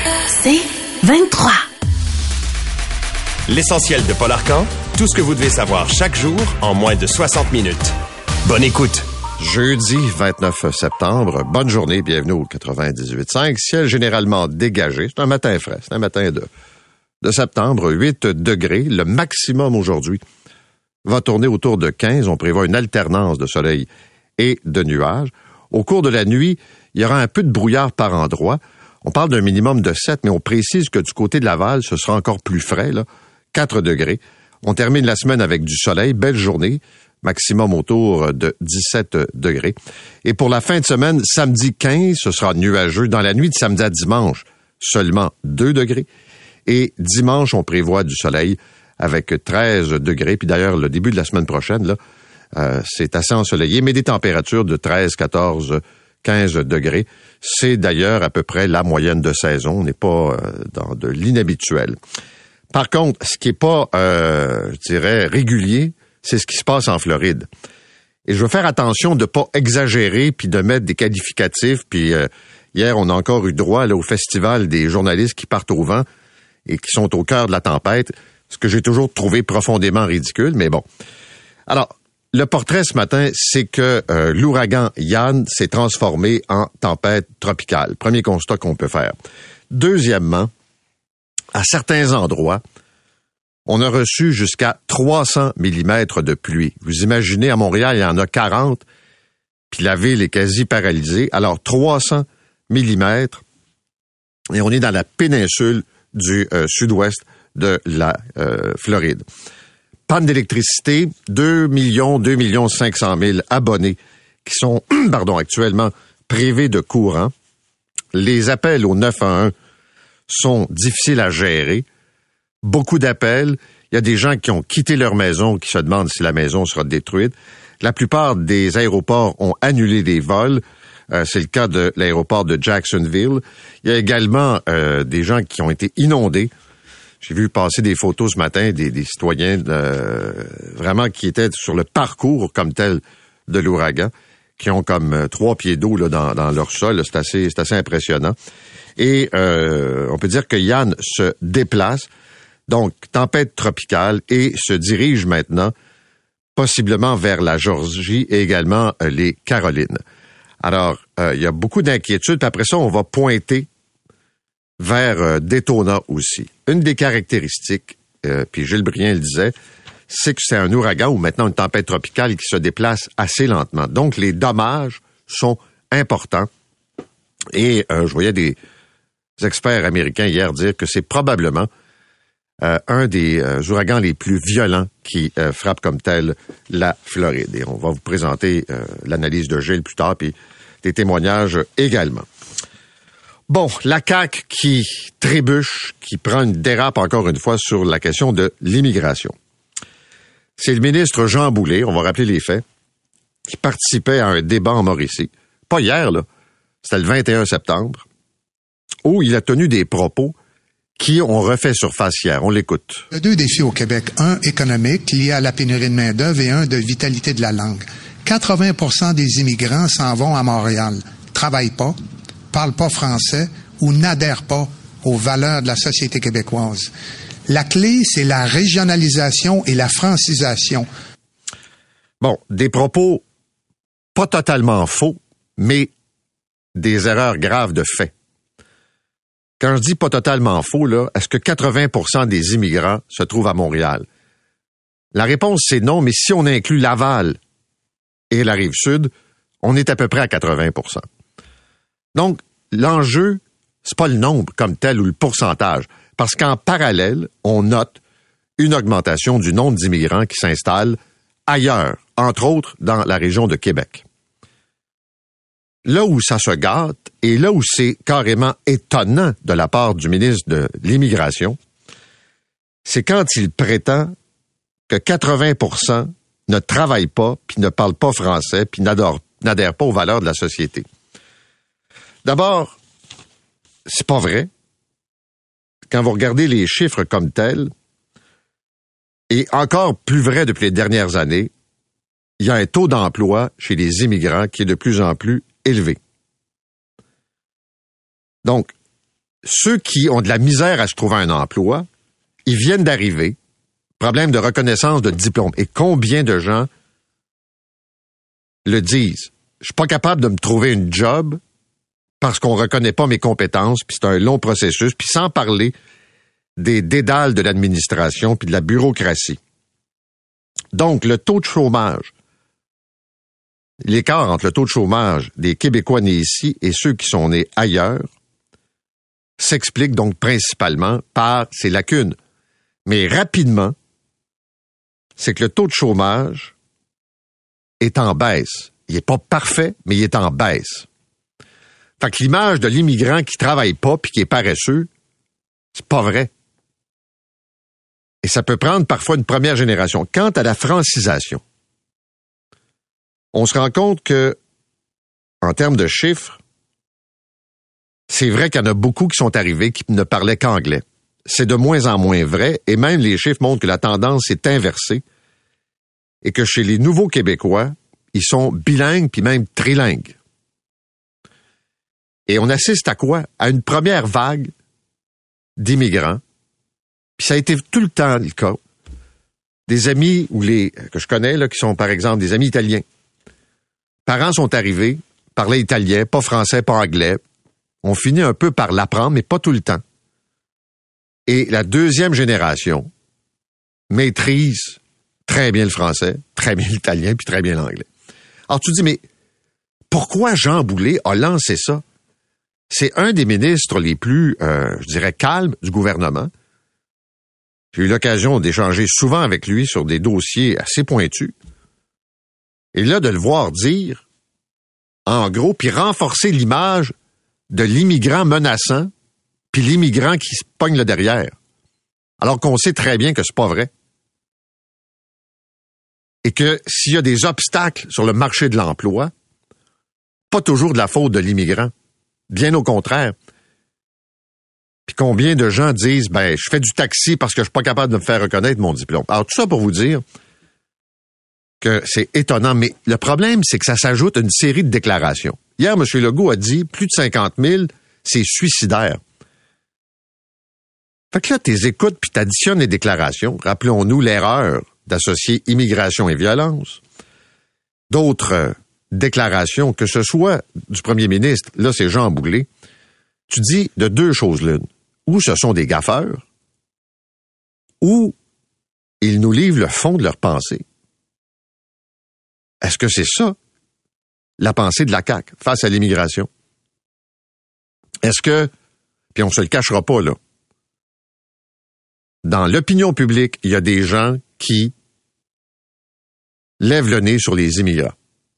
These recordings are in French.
C'est 23. L'essentiel de Paul Arcand, tout ce que vous devez savoir chaque jour en moins de 60 minutes. Bonne écoute. Jeudi 29 septembre, bonne journée, bienvenue au 98.5. Ciel généralement dégagé, c'est un matin frais, c'est un matin de septembre, 8 degrés. Le maximum aujourd'hui va tourner autour de 15. On prévoit une alternance de soleil et de nuages. Au cours de la nuit, il y aura un peu de brouillard par endroits. On parle d'un minimum de 7, mais on précise que du côté de Laval, ce sera encore plus frais, là, 4 degrés. On termine la semaine avec du soleil, belle journée, maximum autour de 17 degrés. Et pour la fin de semaine, samedi 15, ce sera nuageux. Dans la nuit de samedi à dimanche, seulement 2 degrés. Et dimanche, on prévoit du soleil avec 13 degrés. Puis d'ailleurs, le début de la semaine prochaine, là, c'est assez ensoleillé, mais des températures de 13, 14, 15 degrés. C'est d'ailleurs à peu près la moyenne de saison. On n'est pas dans de l'inhabituel. Par contre, ce qui est pas, je dirais, régulier, c'est ce qui se passe en Floride. Et je veux faire attention de pas exagérer puis de mettre des qualificatifs. Puis hier, on a encore eu droit là, au festival des journalistes qui partent au vent et qui sont au cœur de la tempête, ce que j'ai toujours trouvé profondément ridicule, mais bon. Alors, le portrait ce matin, c'est que l'ouragan Yann s'est transformé en tempête tropicale. Premier constat qu'on peut faire. Deuxièmement, à certains endroits, on a reçu jusqu'à 300 mm de pluie. Vous imaginez, à Montréal, il y en a 40, puis la ville est quasi paralysée. Alors, 300 mm, et on est dans la péninsule du sud-ouest de la Floride. Panne d'électricité, 2 500 000 abonnés qui sont actuellement privés de courant. Les appels au 911 sont difficiles à gérer. Beaucoup d'appels. Il y a des gens qui ont quitté leur maison, qui se demandent si la maison sera détruite. La plupart des aéroports ont annulé des vols. C'est le cas de l'aéroport de Jacksonville. Il y a également des gens qui ont été inondés. J'ai vu passer des photos ce matin des citoyens vraiment qui étaient sur le parcours comme tel de l'ouragan, qui ont comme 3 pieds d'eau là, dans leur sol. C'est assez impressionnant. Et on peut dire que Yann se déplace, donc tempête tropicale, et se dirige maintenant possiblement vers la Georgie et également les Carolines. Alors, il y a beaucoup d'inquiétudes. Puis après ça, on va pointer vers Daytona aussi. Une des caractéristiques, puis Gilles Brien le disait, c'est que c'est un ouragan ou maintenant une tempête tropicale qui se déplace assez lentement. Donc, les dommages sont importants. Et je voyais des experts américains hier dire que c'est probablement un des ouragans les plus violents qui frappe comme tel la Floride. Et on va vous présenter l'analyse de Gilles plus tard, puis des témoignages également. Bon, la CAQ qui trébuche, qui prend une dérape encore une fois sur la question de l'immigration. C'est le ministre Jean Boulet, on va rappeler les faits, qui participait à un débat en Mauricie. Pas hier, là. C'était le 21 septembre, où il a tenu des propos qui ont refait surface hier. On l'écoute. Il y a 2 défis au Québec. Un économique, lié à la pénurie de main-d'œuvre, et un de vitalité de la langue. 80% des immigrants s'en vont à Montréal, travaillent pas, parlent pas français ou n'adhèrent pas aux valeurs de la société québécoise. La clé, c'est la régionalisation et la francisation. Bon, des propos pas totalement faux, mais des erreurs graves de fait. Quand je dis pas totalement faux, là, est-ce que 80% des immigrants se trouvent à Montréal? La réponse, c'est non, mais si on inclut Laval et la Rive-Sud, on est à peu près à 80%. Donc, l'enjeu, c'est pas le nombre comme tel ou le pourcentage, parce qu'en parallèle, on note une augmentation du nombre d'immigrants qui s'installent ailleurs, entre autres dans la région de Québec. Là où ça se gâte, et là où c'est carrément étonnant de la part du ministre de l'Immigration, c'est quand il prétend que 80% ne travaillent pas, puis ne parlent pas français, puis n'adhèrent pas aux valeurs de la société. D'abord, c'est pas vrai. Quand vous regardez les chiffres comme tels, et encore plus vrai depuis les dernières années, il y a un taux d'emploi chez les immigrants qui est de plus en plus élevé. Donc, ceux qui ont de la misère à se trouver un emploi, ils viennent d'arriver, problème de reconnaissance de diplôme. Et combien de gens le disent? Je suis pas capable de me trouver une job parce qu'on reconnaît pas mes compétences, puis c'est un long processus, puis sans parler des dédales de l'administration puis de la bureaucratie. Donc, le taux de chômage, l'écart entre le taux de chômage des Québécois nés ici et ceux qui sont nés ailleurs s'explique donc principalement par ces lacunes. Mais rapidement, c'est que le taux de chômage est en baisse. Il n'est pas parfait, mais il est en baisse. Fait que l'image de l'immigrant qui travaille pas puis qui est paresseux, c'est pas vrai. Et ça peut prendre parfois une première génération. Quant à la francisation, on se rend compte que, en termes de chiffres, c'est vrai qu'il y en a beaucoup qui sont arrivés qui ne parlaient qu'anglais. C'est de moins en moins vrai, et même les chiffres montrent que la tendance est inversée, et que chez les nouveaux Québécois, ils sont bilingues puis même trilingues. Et on assiste à quoi? À une première vague d'immigrants. Puis ça a été tout le temps le cas. Des amis que je connais, là, qui sont par exemple des amis italiens. Parents sont arrivés, parlaient italien, pas français, pas anglais. On finit un peu par l'apprendre, mais pas tout le temps. Et la deuxième génération maîtrise très bien le français, très bien l'italien, puis très bien l'anglais. Alors tu te dis, mais pourquoi Jean Boulet a lancé ça? C'est un des ministres les plus, je dirais, calmes du gouvernement. J'ai eu l'occasion d'échanger souvent avec lui sur des dossiers assez pointus. Et là, de le voir dire, en gros, puis renforcer l'image de l'immigrant menaçant, puis l'immigrant qui se pogne le derrière. Alors qu'on sait très bien que c'est pas vrai. Et que s'il y a des obstacles sur le marché de l'emploi, pas toujours de la faute de l'immigrant. Bien au contraire. Puis combien de gens disent, je fais du taxi parce que je suis pas capable de me faire reconnaître mon diplôme. Alors tout ça pour vous dire que c'est étonnant, mais le problème, c'est que ça s'ajoute à une série de déclarations. Hier, M. Legault a dit, plus de 50 000, c'est suicidaire. Fait que là, t'es écoutes puis t'additionnes les déclarations. Rappelons-nous l'erreur d'associer immigration et violence. D'autres déclarations, que ce soit du premier ministre, là c'est Jean Boulet, tu dis de deux choses l'une. Ou ce sont des gaffeurs, ou ils nous livrent le fond de leur pensée. Est-ce que c'est ça, la pensée de la CAQ face à l'immigration? Est-ce que, puis on se le cachera pas là, dans l'opinion publique, il y a des gens qui lèvent le nez sur les immigrants.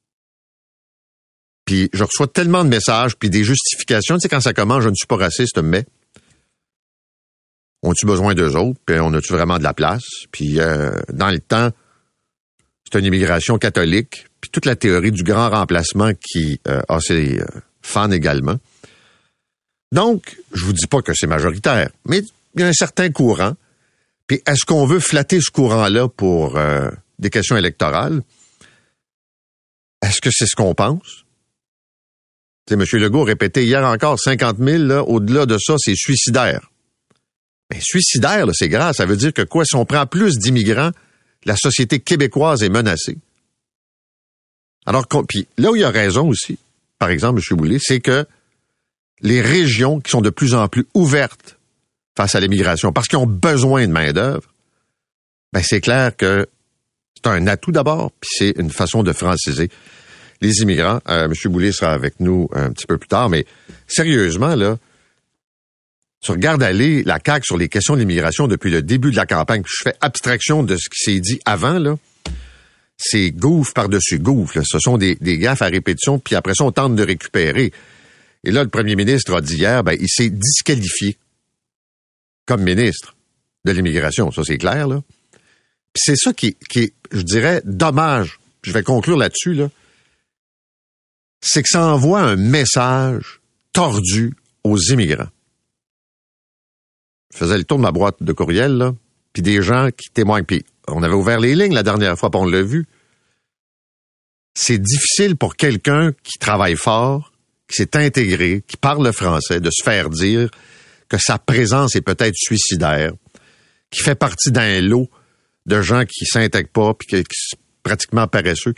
Puis je reçois tellement de messages, puis des justifications. Tu sais, quand ça commence, je ne suis pas raciste, mais on a-tu besoin d'eux autres? Puis on a-tu vraiment de la place? Puis dans le temps, c'est une immigration catholique. Puis toute la théorie du grand remplacement qui a ses fans également. Donc, je vous dis pas que c'est majoritaire, mais il y a un certain courant. Puis est-ce qu'on veut flatter ce courant-là pour des questions électorales? Est-ce que c'est ce qu'on pense? Tu sais, M. Legault répétait hier encore 50 000, là, au-delà de ça, c'est suicidaire. Mais suicidaire, là, c'est grave. Ça veut dire que quoi? Si on prend plus d'immigrants, la société québécoise est menacée. Alors, puis là où il y a raison aussi, par exemple, M. Boulet, c'est que les régions qui sont de plus en plus ouvertes face à l'immigration, parce qu'ils ont besoin de main-d'œuvre, c'est clair que c'est un atout d'abord, puis c'est une façon de franciser les immigrants. M. Boulet sera avec nous un petit peu plus tard, mais sérieusement, là, tu regardes aller la CAQ sur les questions de l'immigration depuis le début de la campagne, puis je fais abstraction de ce qui s'est dit avant, là. C'est gouffre par-dessus gouffre, là. Ce sont des gaffes à répétition, puis après ça, on tente de récupérer. Et là, le premier ministre a dit hier, il s'est disqualifié comme ministre de l'immigration. Ça, c'est clair, là. Puis c'est ça qui est, je dirais, dommage. Je vais conclure là-dessus, là. C'est que ça envoie un message tordu aux immigrants. Je faisais le tour de ma boîte de courriel, là, puis des gens qui témoignent. Puis on avait ouvert les lignes la dernière fois, puis on l'a vu. C'est difficile pour quelqu'un qui travaille fort, qui s'est intégré, qui parle le français, de se faire dire que sa présence est peut-être suicidaire, qui fait partie d'un lot de gens qui s'intègrent pas puis qui sont pratiquement paresseux,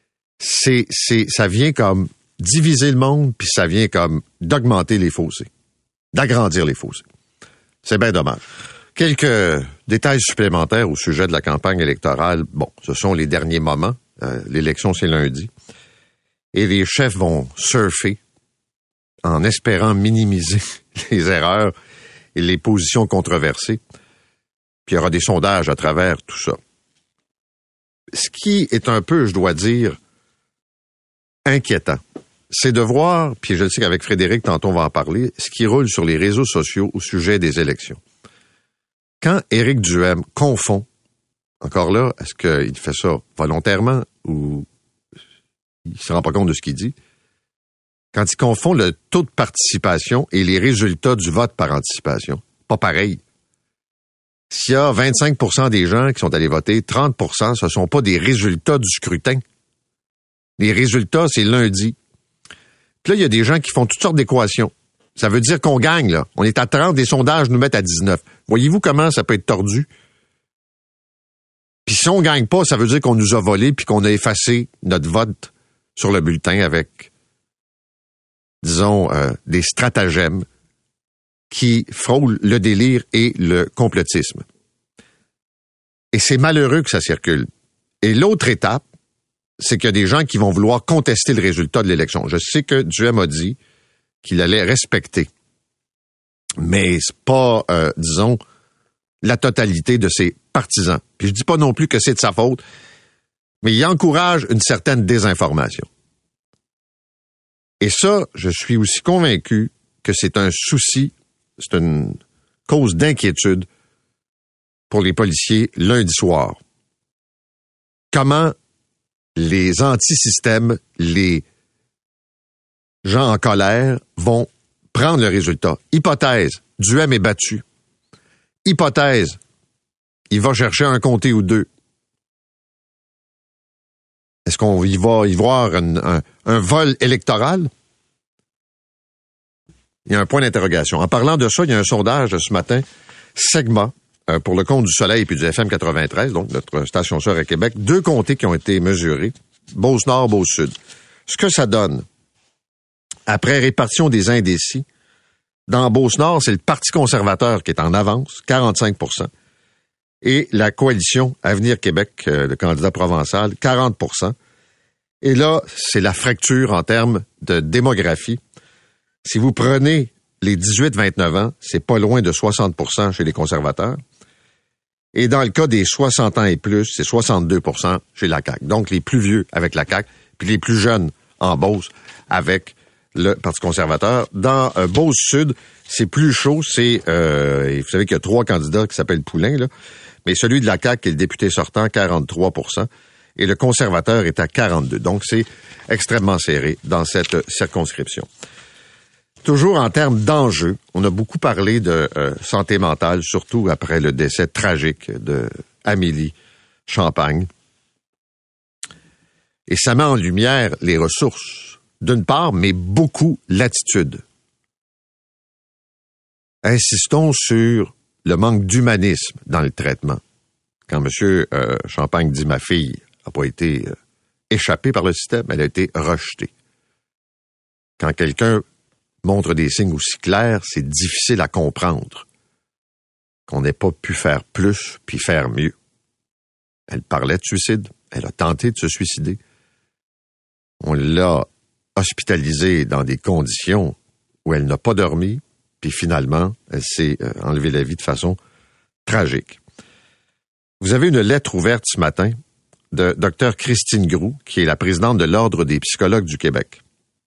ça vient comme diviser le monde, puis ça vient comme d'augmenter les fossés, d'agrandir les fossés. C'est bien dommage. Quelques détails supplémentaires au sujet de la campagne électorale. Bon, ce sont les derniers moments. L'élection, c'est lundi. Et les chefs vont surfer en espérant minimiser les erreurs et les positions controversées. Puis il y aura des sondages à travers tout ça. Ce qui est un peu, je dois dire, inquiétant, c'est de voir, puis je le sais qu'avec Frédéric, tantôt on va en parler, ce qui roule sur les réseaux sociaux au sujet des élections. Quand Éric Duhem confond, encore là, est-ce qu'il fait ça volontairement ou il ne se rend pas compte de ce qu'il dit? Quand il confond le taux de participation et les résultats du vote par anticipation, pas pareil. S'il y a 25% des gens qui sont allés voter, 30%, ce ne sont pas des résultats du scrutin. Les résultats, c'est lundi. Puis là, il y a des gens qui font toutes sortes d'équations. Ça veut dire qu'on gagne, là. On est à 30, des sondages nous mettent à 19. Voyez-vous comment ça peut être tordu? Puis si on gagne pas, ça veut dire qu'on nous a volé puis qu'on a effacé notre vote sur le bulletin avec, disons, des stratagèmes qui frôlent le délire et le complotisme. Et c'est malheureux que ça circule. Et l'autre étape, c'est qu'il y a des gens qui vont vouloir contester le résultat de l'élection. Je sais que Duhem a dit qu'il allait respecter. Mais c'est pas, disons, la totalité de ses partisans. Puis je dis pas non plus que c'est de sa faute, mais il encourage une certaine désinformation. Et ça, je suis aussi convaincu que c'est un souci, c'est une cause d'inquiétude pour les policiers lundi soir. Comment les anti-systèmes, les gens en colère vont prendre le résultat. Hypothèse, Duhem est battu. Hypothèse, il va chercher un comté ou deux. Est-ce qu'on va y voir un vol électoral? Il y a un point d'interrogation. En parlant de ça, il y a un sondage ce matin, Segma, pour le compte du Soleil et puis du FM 93, donc notre station sœur à Québec, 2 comtés qui ont été mesurés, Beauce-Nord, Beauce-Sud. Ce que ça donne, après répartition des indécis, dans Beauce-Nord, c'est le Parti conservateur qui est en avance, 45%, et la coalition Avenir Québec, le candidat provençal, 40%. Et là, c'est la fracture en termes de démographie. Si vous prenez les 18-29 ans, c'est pas loin de 60% chez les conservateurs. Et dans le cas des 60 ans et plus, c'est 62% chez la CAQ. Donc, les plus vieux avec la CAQ, puis les plus jeunes en Beauce avec le Parti conservateur. Dans Beauce-Sud, c'est plus chaud. C'est, vous savez qu'il y a 3 candidats qui s'appellent Poulain, là. Mais celui de la CAQ, qui est le député sortant, 43%. Et le conservateur est à 42%. Donc, c'est extrêmement serré dans cette circonscription. Toujours en termes d'enjeux, on a beaucoup parlé de santé mentale, surtout après le décès tragique de Amélie Champagne. Et ça met en lumière les ressources, d'une part, mais beaucoup l'attitude. Insistons sur le manque d'humanisme dans le traitement. Quand M. Champagne dit « ma fille n'a pas été échappée par le système, elle a été rejetée ». Quand quelqu'un montre des signes aussi clairs, c'est difficile à comprendre qu'on n'ait pas pu faire plus puis faire mieux. Elle parlait de suicide, elle a tenté de se suicider. On l'a hospitalisée dans des conditions où elle n'a pas dormi, puis finalement, elle s'est enlevée la vie de façon tragique. Vous avez une lettre ouverte ce matin de Dr Christine Groux, qui est la présidente de l'Ordre des psychologues du Québec.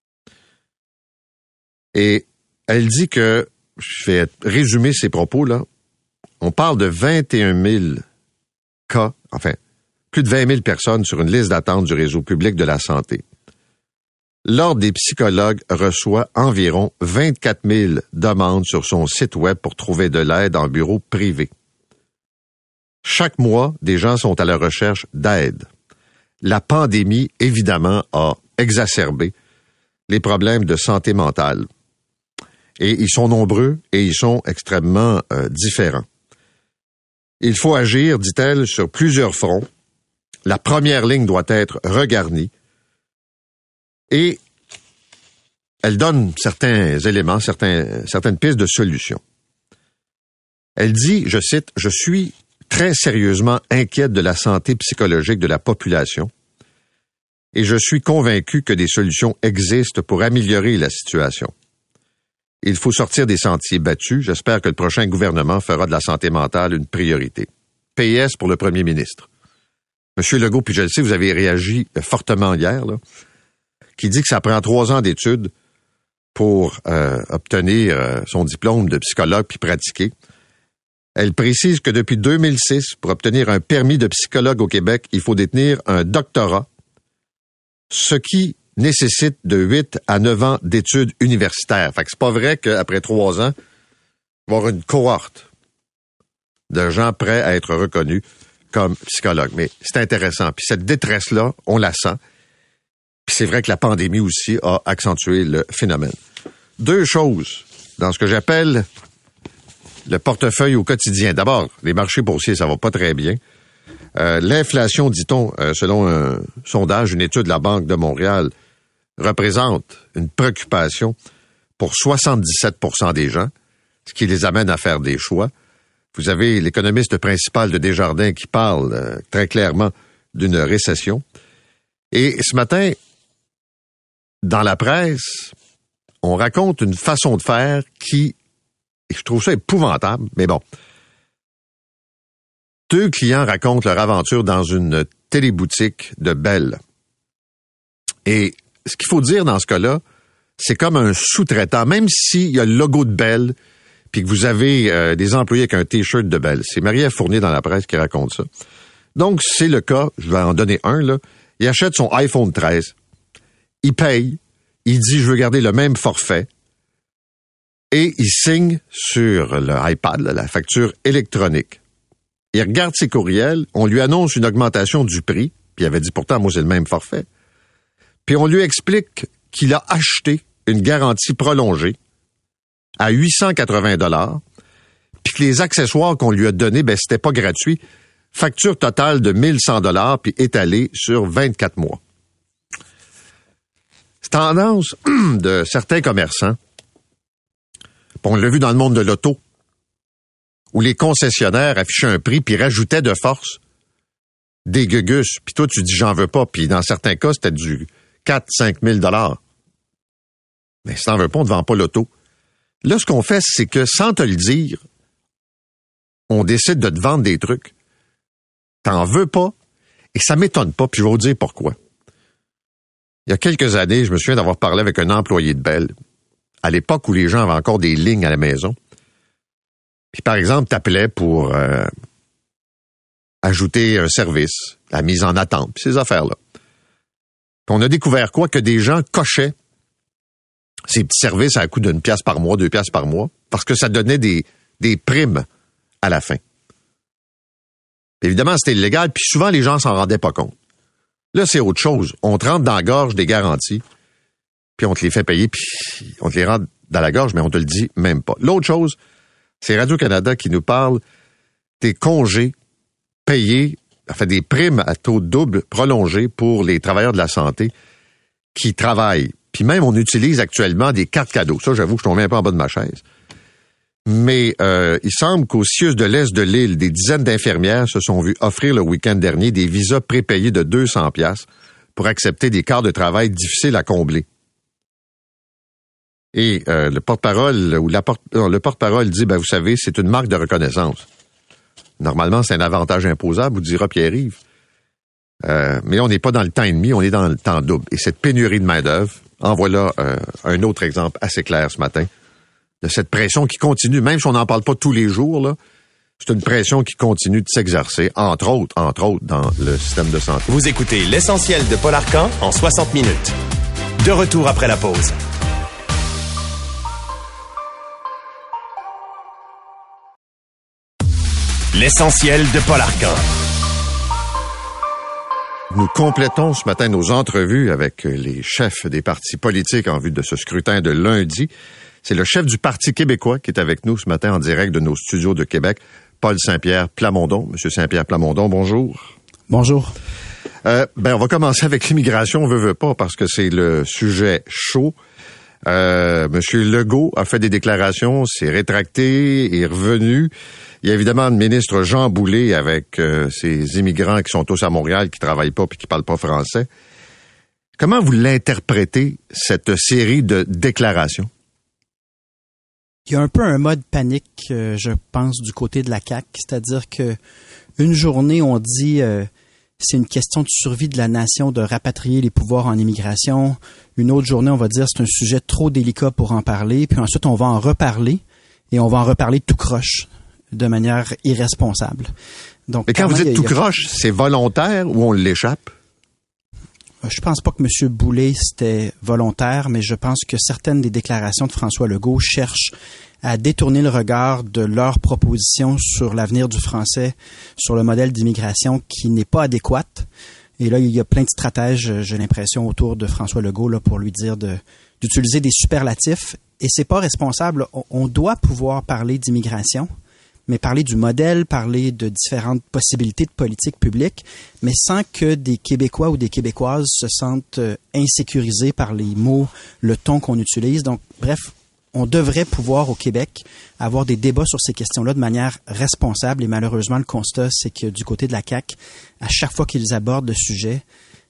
Et elle dit que, je vais résumer ses propos là, on parle de 21 000 cas, enfin, plus de 20 000 personnes sur une liste d'attente du réseau public de la santé. L'Ordre des psychologues reçoit environ 24 000 demandes sur son site web pour trouver de l'aide en bureau privé. Chaque mois, des gens sont à la recherche d'aide. La pandémie, évidemment, a exacerbé les problèmes de santé mentale. Et ils sont nombreux et ils sont extrêmement différents. Il faut agir, dit-elle, sur plusieurs fronts. La première ligne doit être regarnie. Et elle donne certains éléments, certaines pistes de solutions. Elle dit, je cite, « Je suis très sérieusement inquiète de la santé psychologique de la population et je suis convaincu que des solutions existent pour améliorer la situation. Il faut sortir des sentiers battus. J'espère que le prochain gouvernement fera de la santé mentale une priorité. » PS pour le premier ministre. Monsieur Legault, puis je le sais, vous avez réagi fortement hier, là, qui dit que ça prend 3 ans d'études pour obtenir son diplôme de psychologue puis pratiquer. Elle précise que depuis 2006, pour obtenir un permis de psychologue au Québec, il faut détenir un doctorat, ce qui nécessite de 8 à 9 ans d'études universitaires. Fait que c'est pas vrai qu'après 3 ans, il va y avoir une cohorte de gens prêts à être reconnus comme psychologues. Mais c'est intéressant. Puis cette détresse-là, on la sent. Puis c'est vrai que la pandémie aussi a accentué le phénomène. 2 choses dans ce que j'appelle le portefeuille au quotidien. D'abord, les marchés boursiers, ça va pas très bien. L'inflation, dit-on, selon un sondage, une étude de la Banque de Montréal, représente une préoccupation pour 77% des gens, ce qui les amène à faire des choix. Vous avez l'économiste principal de Desjardins qui parle très clairement d'une récession. Et ce matin, dans la presse, on raconte une façon de faire qui, je trouve ça épouvantable, mais bon. 2 clients racontent leur aventure dans une téléboutique de Bell. Et ce qu'il faut dire dans ce cas-là, c'est comme un sous-traitant, même s'il y a le logo de Bell, puis que vous avez des employés avec un T-shirt de Bell. C'est Marie-Ève Fournier dans la presse qui raconte ça. Donc, c'est le cas, je vais en donner un, là. Il achète son iPhone 13, il paye, il dit « je veux garder le même forfait », et il signe sur l'iPad, la facture électronique. Il regarde ses courriels, on lui annonce une augmentation du prix, puis il avait dit pourtant, moi, c'est le même forfait. Puis on lui explique qu'il a acheté une garantie prolongée à 880 $, puis que les accessoires qu'on lui a donnés, ben c'était pas gratuit. Facture totale de 1100 $, puis étalée sur 24 mois. C'est tendance de certains commerçants. On l'a vu dans le monde de l'auto, où les concessionnaires affichaient un prix puis rajoutaient de force des gugus. Puis toi, tu dis, j'en veux pas. Puis dans certains cas, c'était du 4-5 000 $. Mais si t'en veux pas, on ne vend pas l'auto. Là, ce qu'on fait, c'est que sans te le dire, on décide de te vendre des trucs. T'en veux pas et ça m'étonne pas. Puis je vais vous dire pourquoi. Il y a quelques années, je me souviens d'avoir parlé avec un employé de Bell, à l'époque où les gens avaient encore des lignes à la maison. Puis, par exemple, t'appelais pour ajouter un service, la mise en attente, puis ces affaires-là. Puis on a découvert quoi? Que des gens cochaient ces petits services à coût d'1 pièce par mois, 2 pièces par mois, parce que ça donnait des primes à la fin. Puis évidemment, c'était illégal, puis souvent, les gens s'en rendaient pas compte. Là, c'est autre chose. On te rentre dans la gorge des garanties, puis on te les fait payer, puis on te les rentre dans la gorge, mais on te le dit même pas. L'autre chose, c'est Radio-Canada qui nous parle des congés payés, enfin des primes à taux double prolongés pour les travailleurs de la santé qui travaillent. Puis même, on utilise actuellement des cartes cadeaux. Ça, j'avoue que je tombe un peu en bas de ma chaise. Mais il semble qu'au CIUS de l'Est de l'île, des dizaines d'infirmières se sont vues offrir le week-end dernier des visas prépayés de 200 $ pour accepter des quarts de travail difficiles à combler. Et le porte-parole ou le porte-parole dit, ben vous savez, c'est une marque de reconnaissance. Normalement, c'est un avantage imposable, vous dira Pierre-Yves. Mais on n'est pas dans le temps et demi, on est dans le temps double. Et cette pénurie de main-d'œuvre, en voilà un autre exemple assez clair ce matin, de cette pression qui continue, même si on n'en parle pas tous les jours, là, c'est une pression qui continue de s'exercer, entre autres, dans le système de santé. Vous écoutez l'essentiel de Paul Arcand en 60 minutes. De retour après la pause. L'essentiel de Paul Arcand. Nous complétons ce matin nos entrevues avec les chefs des partis politiques en vue de ce scrutin de lundi. C'est le chef du Parti québécois qui est avec nous ce matin en direct de nos studios de Québec, Paul Saint-Pierre Plamondon. Monsieur Saint-Pierre Plamondon, bonjour. Bonjour. On va commencer avec l'immigration, on veut pas, parce que c'est le sujet chaud. Monsieur Legault a fait des déclarations, s'est rétracté, est revenu. Il y a évidemment le ministre Jean Boulet avec ces immigrants qui sont tous à Montréal, qui travaillent pas puis qui parlent pas français. Comment vous l'interprétez, cette série de déclarations? Il y a un peu un mode panique, je pense, du côté de la CAQ, c'est-à-dire que une journée, on dit c'est une question de survie de la nation de rapatrier les pouvoirs en immigration. Une autre journée, on va dire c'est un sujet trop délicat pour en parler. Puis ensuite, on va en reparler et on va en reparler tout croche, de manière irresponsable. Donc, mais quand vous dites tout croche, c'est volontaire ou on l'échappe? Je pense pas que M. Boulet, c'était volontaire, mais je pense que certaines des déclarations de François Legault cherchent à détourner le regard de leurs propositions sur l'avenir du français, sur le modèle d'immigration qui n'est pas adéquate. Et là, il y a plein de stratèges, j'ai l'impression, autour de François Legault là, pour lui dire d'utiliser des superlatifs. Et c'est pas responsable. On doit pouvoir parler d'immigration, mais parler du modèle, parler de différentes possibilités de politique publique, mais sans que des Québécois ou des Québécoises se sentent insécurisés par les mots, le ton qu'on utilise. Donc, bref, on devrait pouvoir au Québec avoir des débats sur ces questions-là de manière responsable. Et malheureusement, le constat, c'est que du côté de la CAQ, à chaque fois qu'ils abordent le sujet,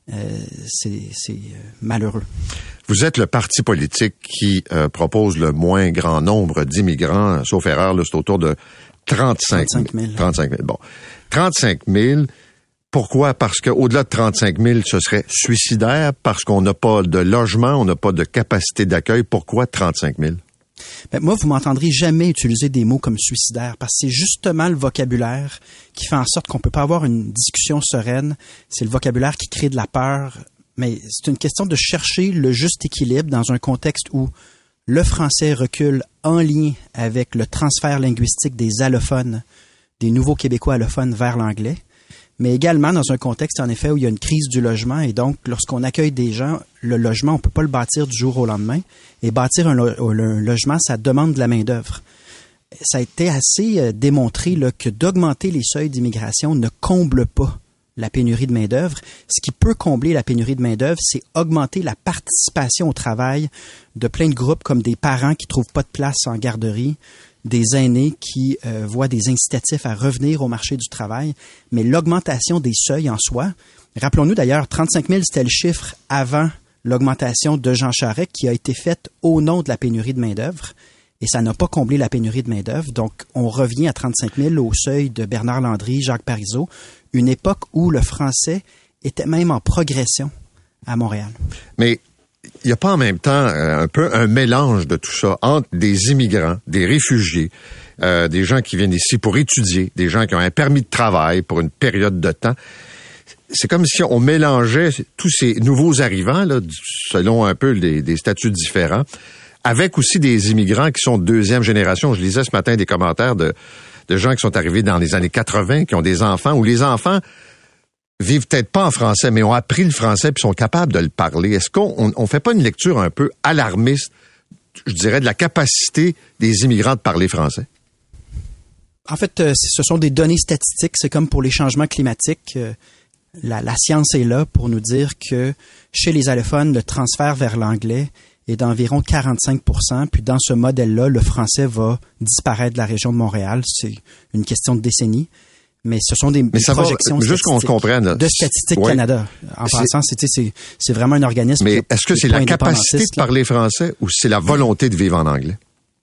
c'est malheureux. Vous êtes le parti politique qui propose le moins grand nombre d'immigrants, sauf erreur, là, c'est autour de 35 000. 35 000. Bon. 35 000. Pourquoi? Parce qu'au-delà de 35 000, ce serait suicidaire, parce qu'on n'a pas de logement, on n'a pas de capacité d'accueil. Pourquoi 35 000? Ben, moi, vous m'entendrez jamais utiliser des mots comme suicidaire, parce que c'est justement le vocabulaire qui fait en sorte qu'on peut pas avoir une discussion sereine. C'est le vocabulaire qui crée de la peur. Mais c'est une question de chercher le juste équilibre dans un contexte où le français recule en lien avec le transfert linguistique des allophones, des nouveaux Québécois allophones vers l'anglais, mais également dans un contexte, en effet, où il y a une crise du logement. Et donc, lorsqu'on accueille des gens, le logement, on peut pas le bâtir du jour au lendemain. Et bâtir un logement, ça demande de la main-d'œuvre. Ça a été assez démontré là, que d'augmenter les seuils d'immigration ne comble pas la pénurie de main-d'œuvre. Ce qui peut combler la pénurie de main-d'œuvre, c'est augmenter la participation au travail de plein de groupes comme des parents qui trouvent pas de place en garderie, des aînés qui voient des incitatifs à revenir au marché du travail. Mais l'augmentation des seuils en soi, rappelons-nous d'ailleurs, 35 000, c'était le chiffre avant l'augmentation de Jean Charest qui a été faite au nom de la pénurie de main-d'œuvre. Et ça n'a pas comblé la pénurie de main-d'œuvre. Donc, on revient à 35 000 au seuil de Bernard Landry, Jacques Parizeau, une époque où le français était même en progression à Montréal. Mais il n'y a pas en même temps un peu un mélange de tout ça entre des immigrants, des réfugiés, des gens qui viennent ici pour étudier, des gens qui ont un permis de travail pour une période de temps. C'est comme si on mélangeait tous ces nouveaux arrivants, là, selon un peu des statuts différents, avec aussi des immigrants qui sont de deuxième génération. Je lisais ce matin des commentaires de gens qui sont arrivés dans les années 80, qui ont des enfants, où les enfants vivent peut-être pas en français, mais ont appris le français puis sont capables de le parler. Est-ce qu'on fait pas une lecture un peu alarmiste, je dirais, de la capacité des immigrants de parler français? En fait, ce sont des données statistiques. C'est comme pour les changements climatiques. La science est là pour nous dire que chez les allophones, le transfert vers l'anglais est d'environ 45 %. Puis dans ce modèle-là, le français va disparaître de la région de Montréal. C'est une question de décennies. Mais ce sont des projections juste qu'on se comprenne, de Statistique Canada. En passant, c'est vraiment un organisme. Mais est-ce que c'est la capacité de parler français ou c'est la volonté de vivre en anglais?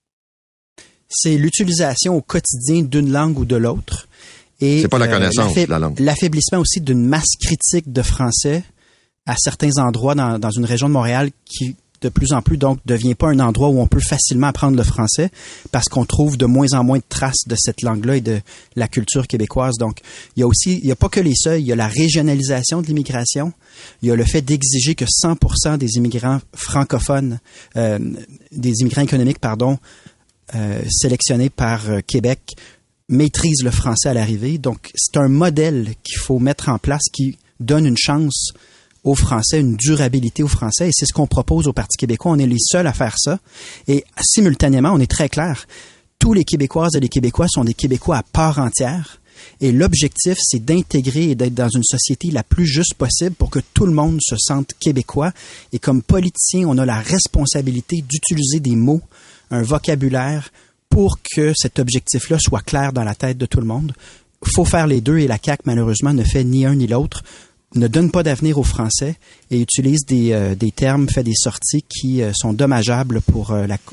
C'est l'utilisation au quotidien d'une langue ou de l'autre. Et c'est pas la connaissance de la langue. L'affaiblissement aussi d'une masse critique de français à certains endroits dans une région de Montréal qui de plus en plus, donc, devient pas un endroit où on peut facilement apprendre le français parce qu'on trouve de moins en moins de traces de cette langue-là et de la culture québécoise. Donc, il y a pas que les seuils, il y a la régionalisation de l'immigration, il y a le fait d'exiger que 100% des immigrants francophones, des immigrants économiques, sélectionnés par Québec, maîtrisent le français à l'arrivée. Donc, c'est un modèle qu'il faut mettre en place qui donne une chance aux Français, une durabilité aux Français. Et c'est ce qu'on propose au Parti québécois. On est les seuls à faire ça. Et simultanément, on est très clair. Tous les Québécoises et les Québécois sont des Québécois à part entière. Et l'objectif, c'est d'intégrer et d'être dans une société la plus juste possible pour que tout le monde se sente québécois. Et comme politiciens, on a la responsabilité d'utiliser des mots, un vocabulaire pour que cet objectif-là soit clair dans la tête de tout le monde. Il faut faire les deux et la CAQ, malheureusement, ne fait ni un ni l'autre, ne donne pas d'avenir aux Français et utilise des termes, fait des sorties qui sont dommageables pour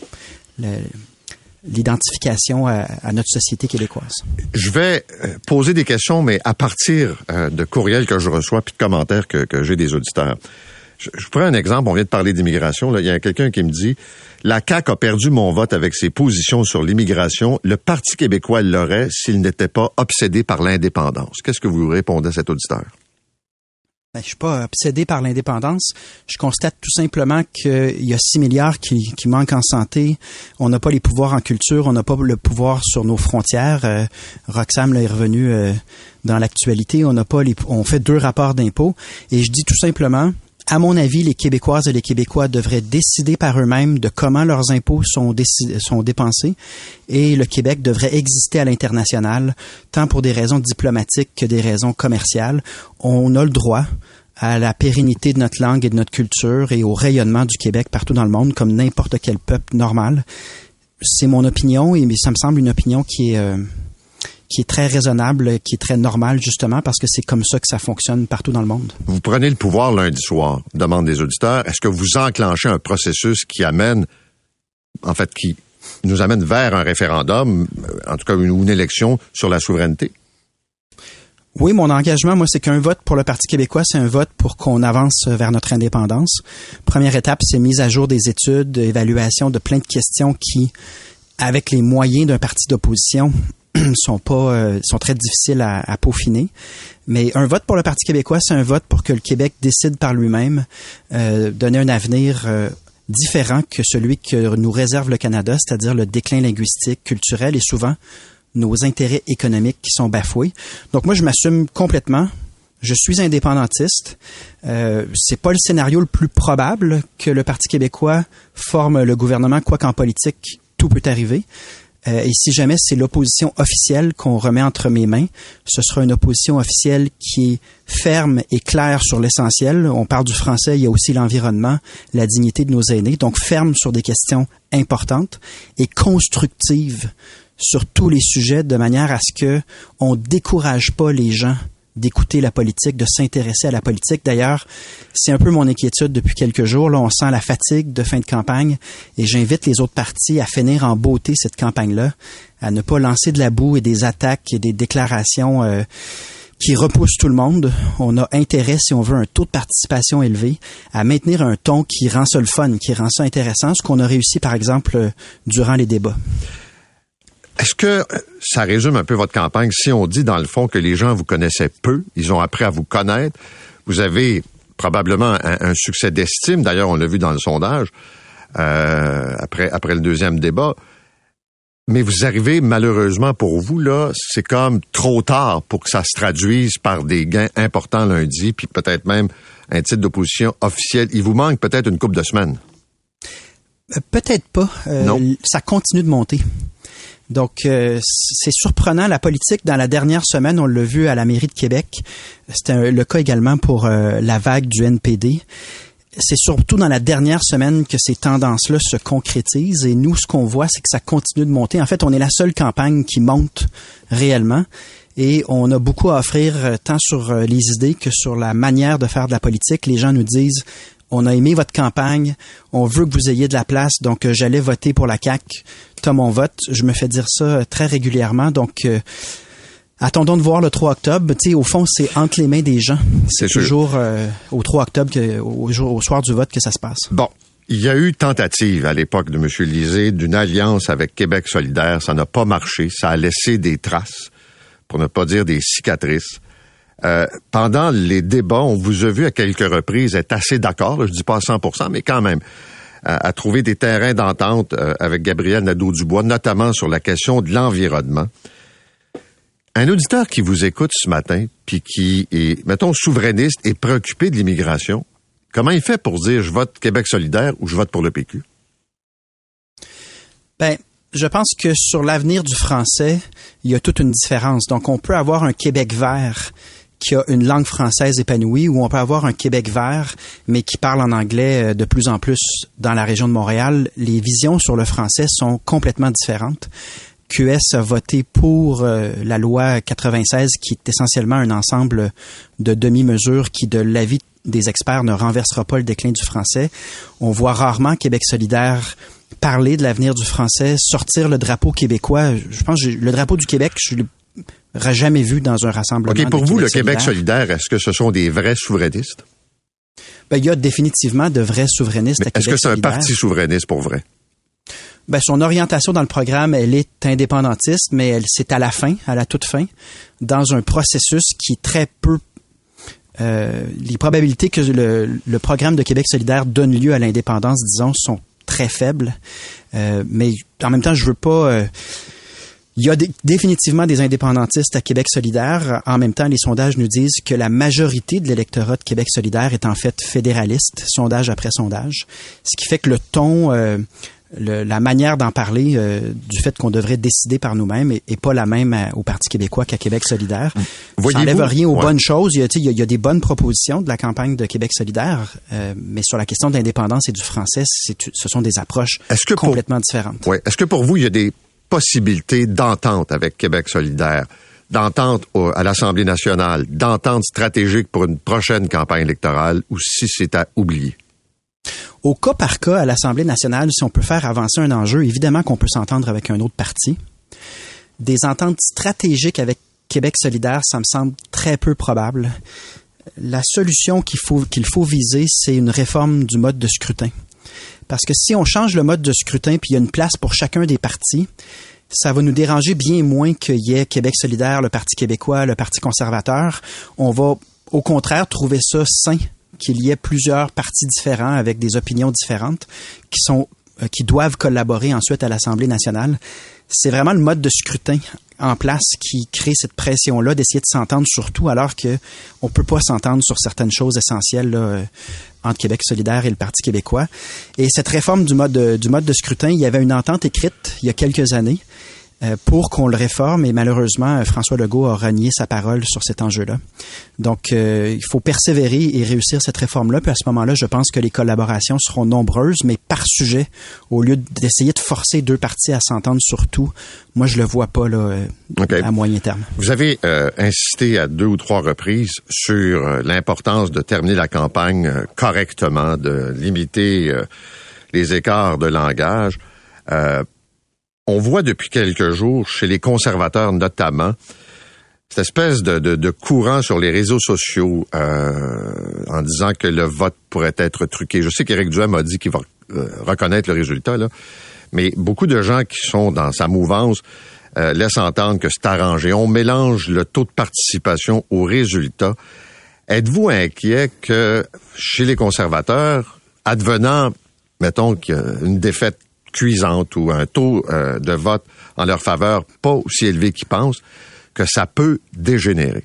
l'identification à notre société québécoise. Je vais poser des questions, mais à partir de courriels que je reçois puis de commentaires que j'ai des auditeurs. Je prends un exemple, on vient de parler d'immigration. Là, il y a quelqu'un qui me dit « La CAQ a perdu mon vote avec ses positions sur l'immigration. Le Parti québécois l'aurait s'il n'était pas obsédé par l'indépendance. » Qu'est-ce que vous répondez à cet auditeur? Ben, je suis pas obsédé par l'indépendance. Je constate tout simplement qu'il y a 6 milliards qui manquent en santé. On n'a pas les pouvoirs en culture. On n'a pas le pouvoir sur nos frontières. Roxham là, est revenu dans l'actualité. On fait 2 rapports d'impôts. Et je dis tout simplement, à mon avis, les Québécoises et les Québécois devraient décider par eux-mêmes de comment leurs impôts sont dépensés et le Québec devrait exister à l'international, tant pour des raisons diplomatiques que des raisons commerciales. On a le droit à la pérennité de notre langue et de notre culture et au rayonnement du Québec partout dans le monde comme n'importe quel peuple normal. C'est mon opinion et ça me semble une opinion qui est très raisonnable, qui est très normale, justement, parce que c'est comme ça que ça fonctionne partout dans le monde. Vous prenez le pouvoir lundi soir, demandent des auditeurs. Est-ce que vous enclenchez un processus qui nous amène vers un référendum, en tout cas une élection sur la souveraineté? Oui, mon engagement, moi, c'est qu'un vote pour le Parti québécois, c'est un vote pour qu'on avance vers notre indépendance. Première étape, c'est mise à jour des études, évaluation de plein de questions qui, avec les moyens d'un parti d'opposition, sont très difficiles à peaufiner. Mais un vote pour le Parti québécois, c'est un vote pour que le Québec décide par lui-même donner un avenir différent que celui que nous réserve le Canada, c'est-à-dire le déclin linguistique, culturel et souvent nos intérêts économiques qui sont bafoués. Donc moi, je m'assume complètement. Je suis indépendantiste. C'est pas le scénario le plus probable que le Parti québécois forme le gouvernement, quoi qu'en politique, tout peut arriver. Et si jamais c'est l'opposition officielle qu'on remet entre mes mains, ce sera une opposition officielle qui est ferme et claire sur l'essentiel. On parle du français, il y a aussi l'environnement, la dignité de nos aînés. Donc ferme sur des questions importantes et constructive sur tous les sujets de manière à ce que on décourage pas les gens d'écouter la politique, de s'intéresser à la politique. D'ailleurs, c'est un peu mon inquiétude depuis quelques jours. Là, on sent la fatigue de fin de campagne et j'invite les autres partis à finir en beauté cette campagne-là, à ne pas lancer de la boue et des attaques et des déclarations qui repoussent tout le monde. On a intérêt, si on veut un taux de participation élevé, à maintenir un ton qui rend ça le fun, qui rend ça intéressant, ce qu'on a réussi, par exemple, durant les débats. Est-ce que ça résume un peu votre campagne si on dit dans le fond que les gens vous connaissaient peu, ils ont appris à vous connaître, vous avez probablement un succès d'estime, d'ailleurs on l'a vu dans le sondage après le deuxième débat, mais vous arrivez malheureusement pour vous, là, c'est comme trop tard pour que ça se traduise par des gains importants lundi, puis peut-être même un titre d'opposition officiel. Il vous manque peut-être une couple de semaines. Peut-être pas. Non. Ça continue de monter. Donc, c'est surprenant. La politique, dans la dernière semaine, on l'a vu à la mairie de Québec. C'était le cas également pour la vague du NPD. C'est surtout dans la dernière semaine que ces tendances-là se concrétisent. Et nous, ce qu'on voit, c'est que ça continue de monter. En fait, on est la seule campagne qui monte réellement. Et on a beaucoup à offrir tant sur les idées que sur la manière de faire de la politique. Les gens nous disent... On a aimé votre campagne, on veut que vous ayez de la place, donc j'allais voter pour la CAQ. T'as mon vote. Je me fais dire ça très régulièrement, donc attendons de voir le 3 octobre. Tu sais, au fond, c'est entre les mains des gens. C'est toujours au 3 octobre, au soir du vote, que ça se passe. Bon, il y a eu tentative à l'époque de M. Lisée d'une alliance avec Québec solidaire. Ça n'a pas marché. Ça a laissé des traces, pour ne pas dire des cicatrices. Pendant les débats, on vous a vu à quelques reprises être assez d'accord, là, je dis pas à 100%, mais quand même, à trouver des terrains d'entente avec Gabriel Nadeau-Dubois, notamment sur la question de l'environnement. Un auditeur qui vous écoute ce matin, puis qui est, mettons, souverainiste et préoccupé de l'immigration, comment il fait pour dire je vote Québec solidaire ou je vote pour le PQ? Ben, je pense que sur l'avenir du français, il y a toute une différence. Donc, on peut avoir un Québec vert qui a une langue française épanouie, ou on peut avoir un Québec vert, mais qui parle en anglais de plus en plus dans la région de Montréal. Les visions sur le français sont complètement différentes. QS a voté pour la loi 96, qui est essentiellement un ensemble de demi-mesures qui, de l'avis des experts, ne renversera pas le déclin du français. On voit rarement Québec solidaire parler de l'avenir du français, sortir le drapeau québécois. Je pense que le drapeau du Québec, je l'aurais jamais vu dans un rassemblement. OK, pour vous, le Québec solidaire, est-ce que ce sont des vrais souverainistes? Ben, il y a définitivement de vrais souverainistes à Québec solidaire. Est-ce que c'est un parti souverainiste pour vrai? Ben, son orientation dans le programme, elle est indépendantiste, mais c'est à la toute fin, dans un processus qui est très peu... les probabilités que le programme de Québec solidaire donne lieu à l'indépendance, disons, sont très faibles. Mais en même temps, je veux pas... il y a définitivement des indépendantistes à Québec solidaire. En même temps, les sondages nous disent que la majorité de l'électorat de Québec solidaire est en fait fédéraliste, sondage après sondage. Ce qui fait que le ton... la manière d'en parler du fait qu'on devrait décider par nous-mêmes est pas la même au Parti québécois qu'à Québec solidaire. Ça n'enlève rien aux bonnes choses. Il y a des bonnes propositions de la campagne de Québec solidaire, mais sur la question de l'indépendance et du français, ce sont des approches complètement différentes. Ouais. Est-ce que pour vous, il y a des possibilités d'entente avec Québec solidaire, d'entente à l'Assemblée nationale, d'entente stratégique pour une prochaine campagne électorale, ou si c'est à oublier? Au cas par cas, à l'Assemblée nationale, si on peut faire avancer un enjeu, évidemment qu'on peut s'entendre avec un autre parti. Des ententes stratégiques avec Québec solidaire, ça me semble très peu probable. La solution qu'il faut viser, c'est une réforme du mode de scrutin. Parce que si on change le mode de scrutin, puis il y a une place pour chacun des partis, ça va nous déranger bien moins qu'il y ait Québec solidaire, le Parti québécois, le Parti conservateur. On va, au contraire, trouver ça sain qu'il y ait plusieurs partis différents avec des opinions différentes qui doivent collaborer ensuite à l'Assemblée nationale. C'est vraiment le mode de scrutin en place qui crée cette pression-là d'essayer de s'entendre sur tout, alors que on peut pas s'entendre sur certaines choses essentielles là, entre Québec solidaire et le Parti québécois. Et cette réforme du mode de scrutin, il y avait une entente écrite il y a quelques années pour qu'on le réforme, et malheureusement, François Legault a renié sa parole sur cet enjeu-là. Donc, il faut persévérer et réussir cette réforme-là, puis à ce moment-là, je pense que les collaborations seront nombreuses, mais par sujet, au lieu d'essayer de forcer deux partis à s'entendre sur tout. Moi, je le vois pas là à moyen terme. Vous avez insisté à 2 ou 3 reprises sur l'importance de terminer la campagne correctement, de limiter les écarts de langage. On voit depuis quelques jours, chez les conservateurs notamment, cette espèce de courant sur les réseaux sociaux en disant que le vote pourrait être truqué. Je sais qu'Éric Duhem a dit qu'il va reconnaître le résultat, là, mais beaucoup de gens qui sont dans sa mouvance laissent entendre que c'est arrangé. On mélange le taux de participation au résultat. Êtes-vous inquiet que chez les conservateurs, advenant, mettons, qu'il y a une défaite cuisante ou un taux de vote en leur faveur pas aussi élevé qu'ils pensent, que ça peut dégénérer?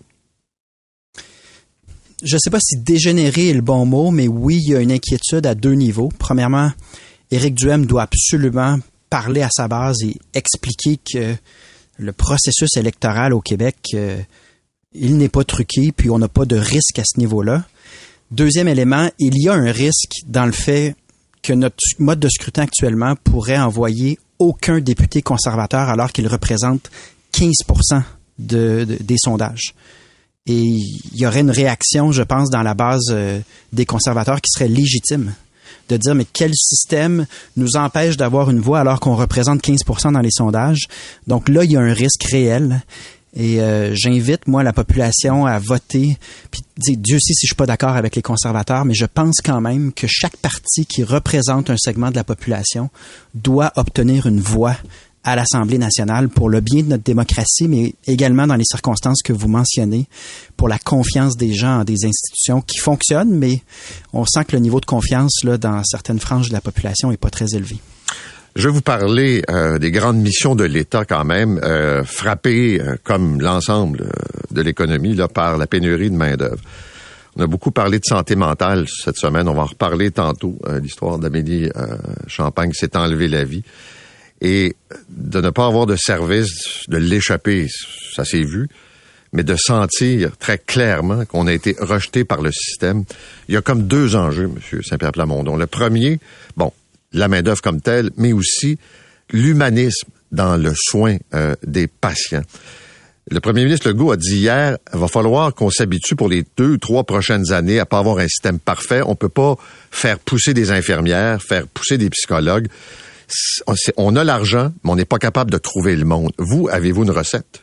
Je ne sais pas si dégénérer est le bon mot, mais oui, il y a une inquiétude à 2 niveaux. Premièrement, Éric Duhem doit absolument parler à sa base et expliquer que le processus électoral au Québec, il n'est pas truqué, puis on n'a pas de risque à ce niveau-là. Deuxième élément, il y a un risque dans le fait que notre mode de scrutin actuellement pourrait envoyer aucun député conservateur alors qu'il représente 15% des sondages. Et il y aurait une réaction, je pense, dans la base des conservateurs qui serait légitime, de dire mais quel système nous empêche d'avoir une voix alors qu'on représente 15% dans les sondages. Donc là, il y a un risque réel. Et j'invite, moi, la population à voter. Puis Dieu sait si je suis pas d'accord avec les conservateurs, mais je pense quand même que chaque parti qui représente un segment de la population doit obtenir une voix à l'Assemblée nationale pour le bien de notre démocratie, mais également dans les circonstances que vous mentionnez, pour la confiance des gens en des institutions qui fonctionnent, mais on sent que le niveau de confiance là dans certaines franges de la population est pas très élevé. Je vais vous parler des grandes missions de l'État quand même, frappées comme l'ensemble de l'économie là par la pénurie de main-d'œuvre. On a beaucoup parlé de santé mentale cette semaine. On va en reparler tantôt. L'histoire d'Amélie Champagne s'est enlevée la vie. Et de ne pas avoir de service, de l'échapper, ça s'est vu. Mais de sentir très clairement qu'on a été rejeté par le système. Il y a comme deux enjeux, M. Saint-Pierre Plamondon. Le premier, la main-d'œuvre comme telle, mais aussi l'humanisme dans le soin des patients. Le premier ministre Legault a dit hier, il va falloir qu'on s'habitue pour les 2 ou 3 prochaines années à pas avoir un système parfait. On peut pas faire pousser des infirmières, faire pousser des psychologues. On a l'argent, mais on n'est pas capable de trouver le monde. Vous, avez-vous une recette?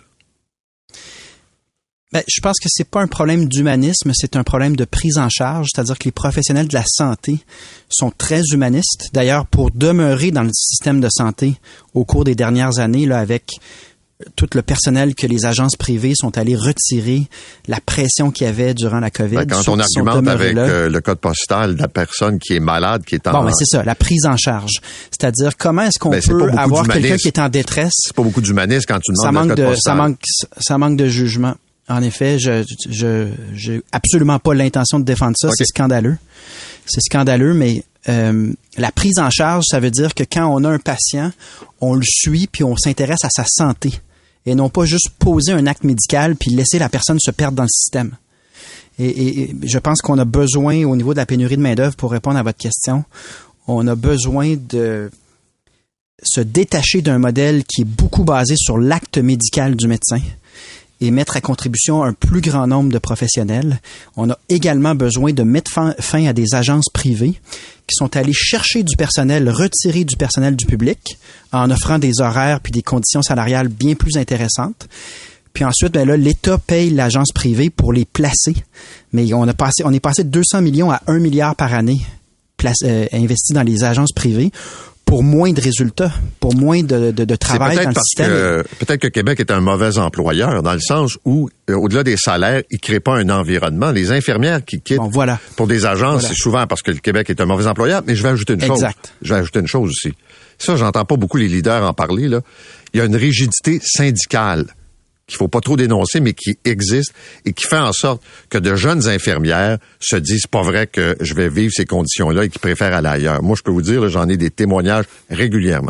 Je pense que c'est pas un problème d'humanisme, c'est un problème de prise en charge, c'est-à-dire que les professionnels de la santé sont très humanistes. D'ailleurs, pour demeurer dans le système de santé au cours des dernières années, là, avec tout le personnel que les agences privées sont allées retirer, la pression qu'il y avait durant la COVID. Quand on argumente avec le code postal de la personne qui est malade, qui est en... c'est ça, la prise en charge. C'est-à-dire, comment est-ce qu'on peut avoir quelqu'un qui est en détresse? C'est pas beaucoup d'humanisme quand tu demandes le code postal. Ça manque de jugement. En effet, j'ai absolument pas l'intention de défendre ça. Okay. C'est scandaleux. C'est scandaleux, mais la prise en charge, ça veut dire que quand on a un patient, on le suit puis on s'intéresse à sa santé et non pas juste poser un acte médical puis laisser la personne se perdre dans le système. Et je pense qu'on a besoin, au niveau de la pénurie de main-d'œuvre, pour répondre à votre question, on a besoin de se détacher d'un modèle qui est beaucoup basé sur l'acte médical du médecin et mettre à contribution un plus grand nombre de professionnels. On a également besoin de mettre fin à des agences privées qui sont allées chercher du personnel, retirer du personnel du public en offrant des horaires puis des conditions salariales bien plus intéressantes. Puis ensuite, l'État paye l'agence privée pour les placer. Mais on est passé de 200 millions à 1 milliard par année investis dans les agences privées pour moins de résultats, pour moins de travail dans le système. Peut-être que Québec est un mauvais employeur, dans le sens où, au-delà des salaires, il ne crée pas un environnement. Les infirmières qui quittent pour des agences, c'est souvent parce que le Québec est un mauvais employeur. Mais je vais ajouter une chose. Je vais ajouter une chose aussi. Ça, j'entends pas beaucoup les leaders en parler, là. Il y a une rigidité syndicale qu'il faut pas trop dénoncer, mais qui existe et qui fait en sorte que de jeunes infirmières se disent c'est pas vrai que je vais vivre ces conditions-là et qui préfèrent aller ailleurs. Moi, je peux vous dire, là, j'en ai des témoignages régulièrement.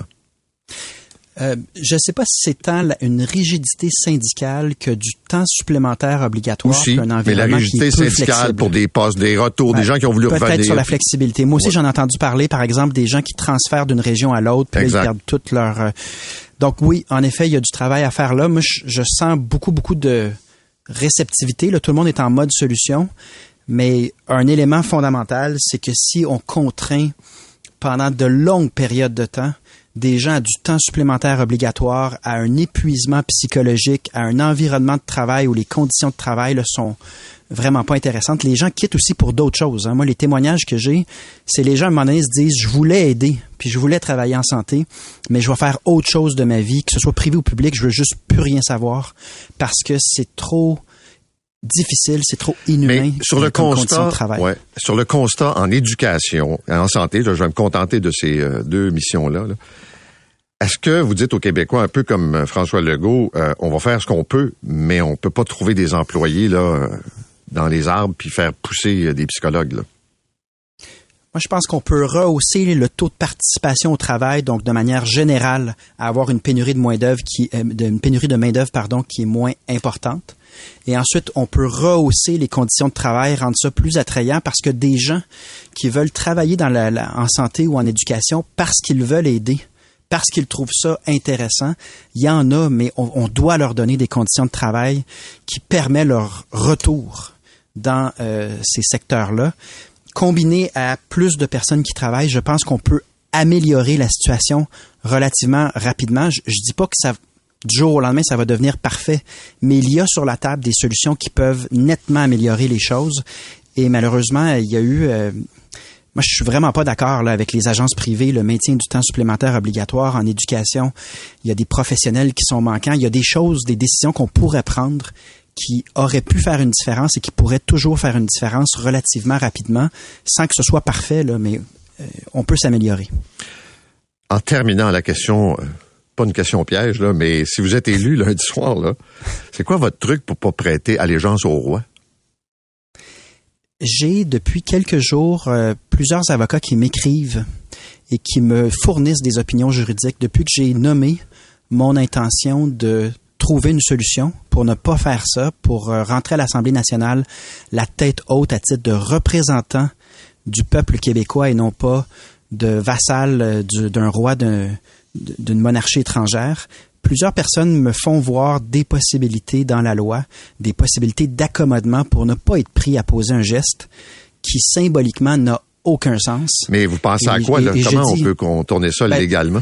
Je ne sais pas si c'est tant une rigidité syndicale que du temps supplémentaire obligatoire. Aussi, mais la rigidité syndicale pour des postes, des retours, des gens qui ont voulu revenir. Peut-être sur la flexibilité. Moi aussi, j'en ai entendu parler, par exemple, des gens qui transfèrent d'une région à l'autre, puis là, ils perdent toute leur... Donc oui, en effet, il y a du travail à faire là. Moi, je sens beaucoup de réceptivité. Là, tout le monde est en mode solution. Mais un élément fondamental, c'est que si on contraint pendant de longues périodes de temps des gens à du temps supplémentaire obligatoire, à un épuisement psychologique, à un environnement de travail où les conditions de travail là, sont vraiment pas intéressantes. Les gens quittent aussi pour d'autres choses. Hein. Moi, les témoignages que j'ai, c'est les gens à un moment donné se disent « je voulais aider, puis je voulais travailler en santé, mais je vais faire autre chose de ma vie, que ce soit privé ou public, je veux juste plus rien savoir parce que c'est trop difficile, c'est trop inhumain. » Mais sur le constat, sur le constat en éducation et en santé, là, je vais me contenter de ces 2 missions-là. Là. Est-ce que vous dites aux Québécois, un peu comme François Legault, on va faire ce qu'on peut, mais on peut pas trouver des employés là dans les arbres puis faire pousser des psychologues là? Moi, je pense qu'on peut rehausser le taux de participation au travail, donc de manière générale, à avoir une pénurie de main-d'œuvre qui est moins importante. Et ensuite, on peut rehausser les conditions de travail, rendre ça plus attrayant parce que des gens qui veulent travailler en santé ou en éducation parce qu'ils veulent aider, parce qu'ils trouvent ça intéressant, il y en a, mais on doit leur donner des conditions de travail qui permettent leur retour dans ces secteurs-là. Combiné à plus de personnes qui travaillent, je pense qu'on peut améliorer la situation relativement rapidement. Je dis pas que ça, du jour au lendemain, ça va devenir parfait, mais il y a sur la table des solutions qui peuvent nettement améliorer les choses. Et malheureusement, il y a eu... moi, je suis vraiment pas d'accord là, avec les agences privées, le maintien du temps supplémentaire obligatoire en éducation. Il y a des professionnels qui sont manquants. Il y a des choses, des décisions qu'on pourrait prendre qui auraient pu faire une différence et qui pourraient toujours faire une différence relativement rapidement, sans que ce soit parfait, là, mais on peut s'améliorer. En terminant la question, pas une question piège, là, mais si vous êtes élu lundi soir, là, c'est quoi votre truc pour pas prêter allégeance au roi? J'ai, depuis quelques jours, plusieurs avocats qui m'écrivent et qui me fournissent des opinions juridiques depuis que j'ai nommé mon intention de trouver une solution pour ne pas faire ça, pour rentrer à l'Assemblée nationale la tête haute à titre de représentant du peuple québécois et non pas de vassal d'un roi d'une monarchie étrangère. Plusieurs personnes me font voir des possibilités dans la loi, des possibilités d'accommodement pour ne pas être pris à poser un geste qui symboliquement n'a aucun sens. Mais vous pensez à quoi, là? Comment on peut contourner ça légalement?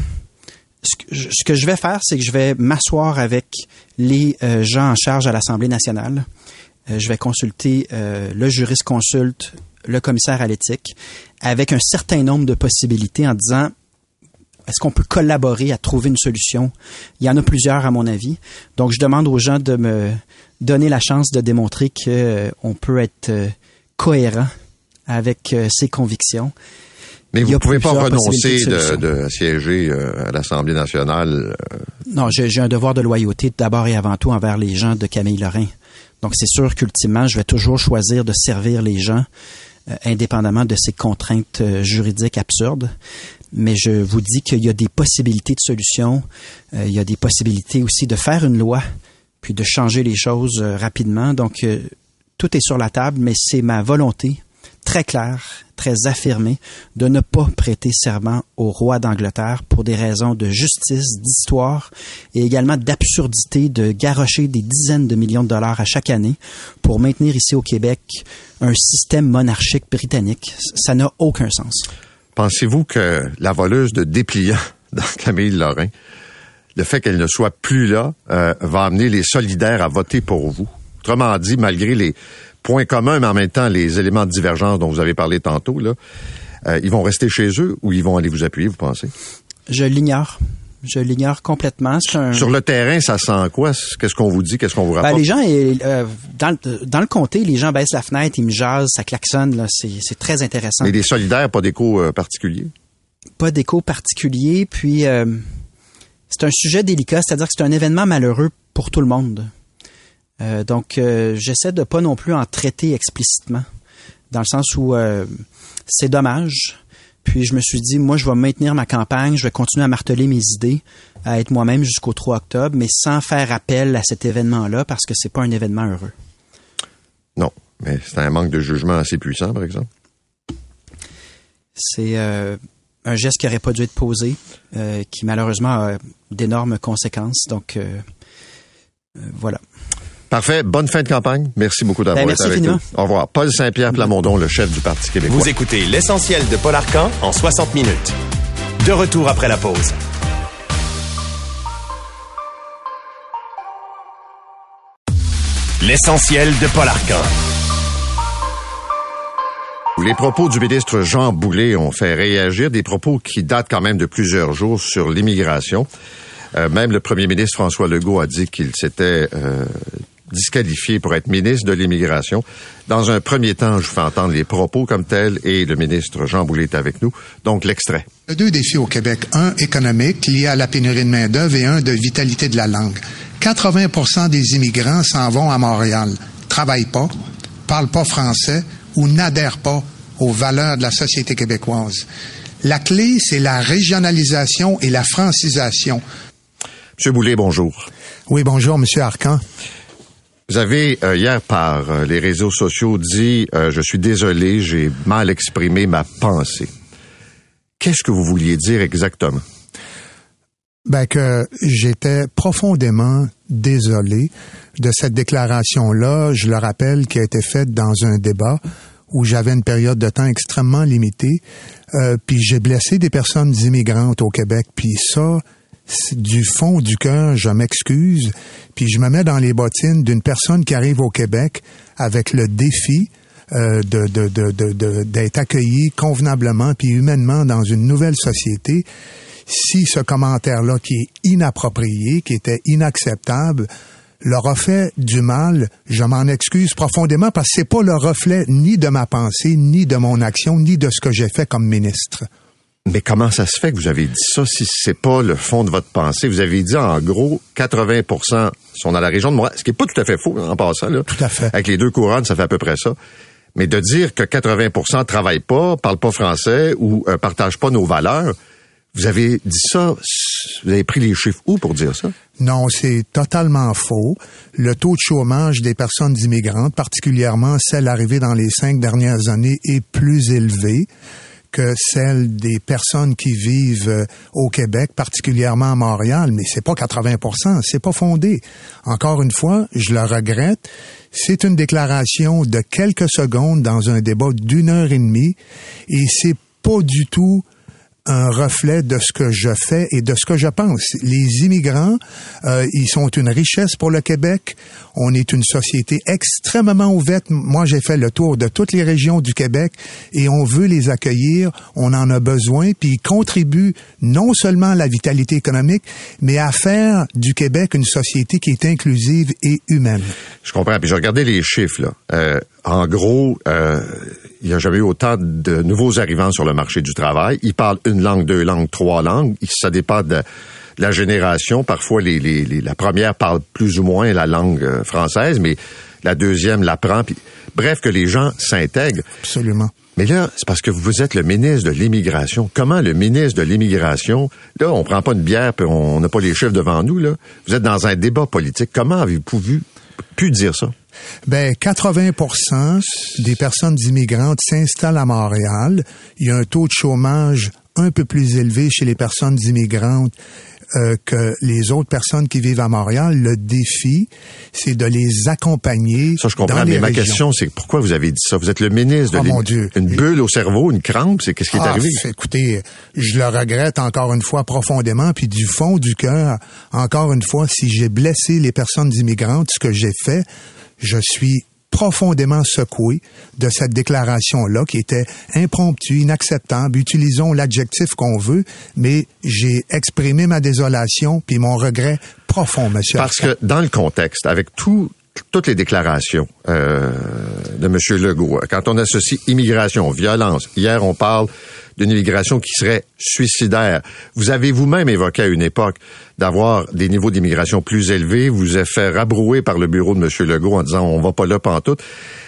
Ce que je vais faire, c'est que je vais m'asseoir avec les gens en charge à l'Assemblée nationale. Je vais consulter le jurisconsulte, le commissaire à l'éthique, avec un certain nombre de possibilités en disant est-ce qu'on peut collaborer à trouver une solution? Il y en a plusieurs, à mon avis. Donc, je demande aux gens de me donner la chance de démontrer qu'on peut être cohérent avec ses convictions. Mais vous ne pouvez pas renoncer de siéger à l'Assemblée nationale. Non, j'ai un devoir de loyauté d'abord et avant tout envers les gens de Camille-Lorrain. Donc, c'est sûr qu'ultimement, je vais toujours choisir de servir les gens indépendamment de ces contraintes juridiques absurdes. Mais je vous dis qu'il y a des possibilités de solutions. Il y a des possibilités aussi de faire une loi, puis de changer les choses rapidement. Donc, tout est sur la table, mais c'est ma volonté très claire, très affirmée, de ne pas prêter serment au roi d'Angleterre pour des raisons de justice, d'histoire et également d'absurdité, de garrocher des dizaines de millions de dollars à chaque année pour maintenir ici au Québec un système monarchique britannique. Ça n'a aucun sens. Pensez-vous que la voleuse de dépliants dans Camille-Lorrain, le fait qu'elle ne soit plus là, va amener les solidaires à voter pour vous? Autrement dit, malgré les points communs, mais en même temps les éléments de divergence dont vous avez parlé tantôt, là, ils vont rester chez eux ou ils vont aller vous appuyer, vous pensez? Je l'ignore. Je l'ignore complètement. Sur le terrain, ça sent quoi? Qu'est-ce qu'on vous dit? Qu'est-ce qu'on vous rapporte? Les gens, dans le comté, les gens baissent la fenêtre, ils me jasent, ça klaxonne. Là, c'est très intéressant. Mais des solidaires, pas d'écho particulier? Pas d'écho particulier. Puis, c'est un sujet délicat, c'est-à-dire que c'est un événement malheureux pour tout le monde. Donc, j'essaie de pas non plus en traiter explicitement, dans le sens où c'est dommage. Puis je me suis dit, moi, je vais maintenir ma campagne, je vais continuer à marteler mes idées, à être moi-même jusqu'au 3 octobre, mais sans faire appel à cet événement-là, parce que c'est pas un événement heureux. Non, mais c'est un manque de jugement assez puissant, par exemple. C'est un geste qui n'aurait pas dû être posé, qui malheureusement a d'énormes conséquences. Donc, voilà. Parfait. Bonne fin de campagne. Merci beaucoup d'avoir été avec nous. Au revoir. Paul Saint-Pierre Plamondon, le chef du Parti québécois. Vous écoutez L'Essentiel de Paul Arcand en 60 minutes. De retour après la pause. L'Essentiel de Paul Arcand. Les propos du ministre Jean Boulet ont fait réagir, des propos qui datent quand même de plusieurs jours sur l'immigration. Même le premier ministre François Legault a dit qu'il s'était disqualifié pour être ministre de l'Immigration. Dans un premier temps, je vous fais entendre les propos comme tels et le ministre Jean Boulet est avec nous. Donc, l'extrait. Il y a deux défis au Québec. Un économique, lié à la pénurie de main-d'œuvre, et un de vitalité de la langue. 80% des immigrants s'en vont à Montréal, travaillent pas, parlent pas français ou n'adhèrent pas aux valeurs de la société québécoise. La clé, c'est la régionalisation et la francisation. Monsieur Boulet, bonjour. Oui, bonjour, Monsieur Arcand. Vous avez, hier, par les réseaux sociaux, dit « Je suis désolé, j'ai mal exprimé ma pensée ». Qu'est-ce que vous vouliez dire exactement? Ben, que j'étais profondément désolé de cette déclaration-là. Je le rappelle, qui a été faite dans un débat où j'avais une période de temps extrêmement limitée. Puis j'ai blessé des personnes immigrantes au Québec. Puis ça, du fond du cœur, je m'excuse, puis je me mets dans les bottines d'une personne qui arrive au Québec avec le défi d'être accueilli convenablement puis humainement dans une nouvelle société. Si ce commentaire-là, qui est inapproprié, qui était inacceptable, leur a fait du mal, je m'en excuse profondément parce que c'est pas le reflet ni de ma pensée, ni de mon action, ni de ce que j'ai fait comme ministre. Mais comment ça se fait que vous avez dit ça si c'est pas le fond de votre pensée? Vous avez dit, en gros, 80% sont dans la région de Montréal, ce qui est pas tout à fait faux, en passant, là. Tout à fait. Avec les 2 couronnes, ça fait à peu près ça. Mais de dire que 80% travaillent pas, parlent pas français ou partagent pas nos valeurs, vous avez dit ça, vous avez pris les chiffres où pour dire ça? Non, c'est totalement faux. Le taux de chômage des personnes immigrantes, particulièrement celles arrivées dans les 5 dernières années, est plus élevé que celle des personnes qui vivent au Québec, particulièrement à Montréal, mais c'est pas 80%, c'est pas fondé. Encore une fois, je le regrette, c'est une déclaration de quelques secondes dans un débat d'1 heure et demie et c'est pas du tout un reflet de ce que je fais et de ce que je pense. Les immigrants, ils sont une richesse pour le Québec. On est une société extrêmement ouverte. Moi, j'ai fait le tour de toutes les régions du Québec et on veut les accueillir. On en a besoin. Puis ils contribuent non seulement à la vitalité économique, mais à faire du Québec une société qui est inclusive et humaine. Je comprends. Puis j'ai regardé les chiffres, là. En gros, il n'y a jamais eu autant de nouveaux arrivants sur le marché du travail. Ils parlent 1 langue, 2 langues, 3 langues. Ça dépend de la génération. Parfois, la première parle plus ou moins la langue française, mais la deuxième l'apprend. Puis, bref, que les gens s'intègrent. Absolument. Mais là, c'est parce que vous êtes le ministre de l'Immigration. Comment le ministre de l'Immigration, là, on prend pas une bière puis on n'a pas les chiffres devant nous, là. Vous êtes dans un débat politique. Comment avez-vous pu dire ça? 80% des personnes immigrantes s'installent à Montréal. Il y a un taux de chômage un peu plus élevé chez les personnes immigrantes que les autres personnes qui vivent à Montréal. Le défi, c'est de les accompagner. Ça, je comprends, dans les mais ma régions. question, c'est pourquoi vous avez dit ça? Vous êtes le ministre de mon Dieu. Une bulle au cerveau, une crampe, c'est qu'est-ce qui est arrivé? Écoutez, je le regrette encore une fois profondément, puis du fond du cœur, encore une fois, si j'ai blessé les personnes immigrantes, ce que j'ai fait, je suis profondément secoué de cette déclaration-là qui était impromptue, inacceptable. Utilisons l'adjectif qu'on veut, mais j'ai exprimé ma désolation puis mon regret profond, monsieur. Parce que dans le contexte, avec toutes les déclarations de M. Legault, quand on associe immigration, violence, hier on parle d'une immigration qui serait suicidaire. Vous avez vous-même évoqué à une époque d'avoir des niveaux d'immigration plus élevés. Vous êtes fait rabrouer par le bureau de M. Legault en disant on va pas là pantoute.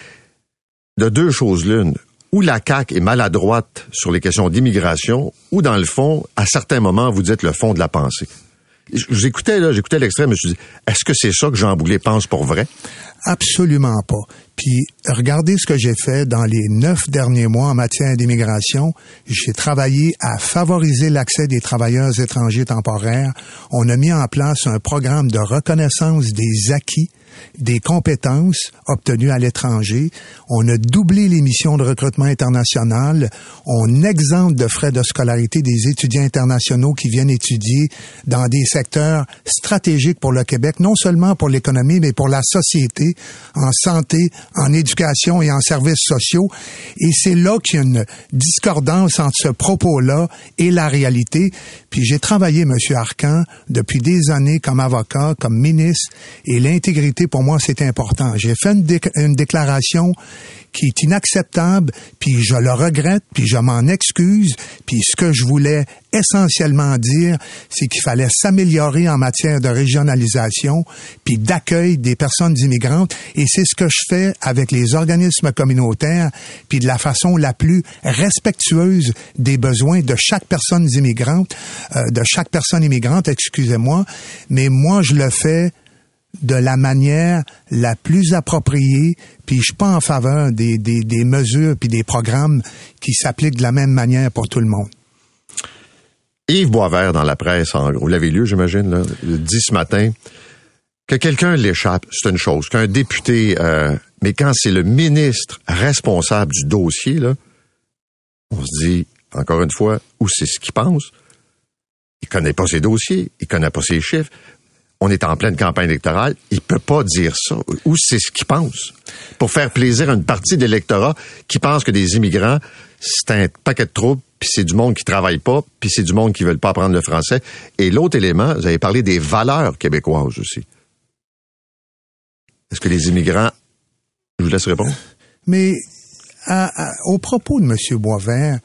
De 2 choses l'une, ou la CAQ est maladroite sur les questions d'immigration, ou dans le fond, à certains moments, vous dites le fond de la pensée. J'écoutais l'extrait, je me suis dit, est-ce que c'est ça que Jean Boulet pense pour vrai? Absolument pas. Puis, regardez ce que j'ai fait dans les 9 derniers mois en matière d'immigration. J'ai travaillé à favoriser l'accès des travailleurs étrangers temporaires. On a mis en place un programme de reconnaissance des acquis, des compétences obtenues à l'étranger. On a doublé les missions de recrutement international. On exempte de frais de scolarité des étudiants internationaux qui viennent étudier dans des secteurs stratégiques pour le Québec, non seulement pour l'économie, mais pour la société, en santé, en éducation et en services sociaux. Et c'est là qu'il y a une discordance entre ce propos-là et la réalité. Puis j'ai travaillé, M. Arcan, depuis des années comme avocat, comme ministre, et l'intégrité, pour moi, c'est important. J'ai fait une déclaration qui est inacceptable, puis je le regrette, puis je m'en excuse, puis ce que je voulais essentiellement dire, c'est qu'il fallait s'améliorer en matière de régionalisation, puis d'accueil des personnes immigrantes, et c'est ce que je fais avec les organismes communautaires, puis de la façon la plus respectueuse des besoins de chaque personne immigrante, excusez-moi, mais moi je le fais de la manière la plus appropriée, puis je suis pas en faveur des mesures puis des programmes qui s'appliquent de la même manière pour tout le monde. Yves Boisvert dans la presse, vous l'avez lu, j'imagine, là, dit ce matin, que quelqu'un l'échappe, c'est une chose, qu'un député, mais quand c'est le ministre responsable du dossier, là, on se dit, encore une fois, où c'est ce qu'il pense? Il connaît pas ses dossiers, il connaît pas ses chiffres. On est en pleine campagne électorale, il peut pas dire ça. Ou c'est ce qu'il pense. Pour faire plaisir à une partie de l'électorat qui pense que des immigrants, c'est un paquet de troubles, puis c'est du monde qui travaille pas, puis c'est du monde qui veulent pas apprendre le français. Et l'autre élément, vous avez parlé des valeurs québécoises aussi. Est-ce que les immigrants... Je vous laisse répondre. Mais au propos de M. Boisvert,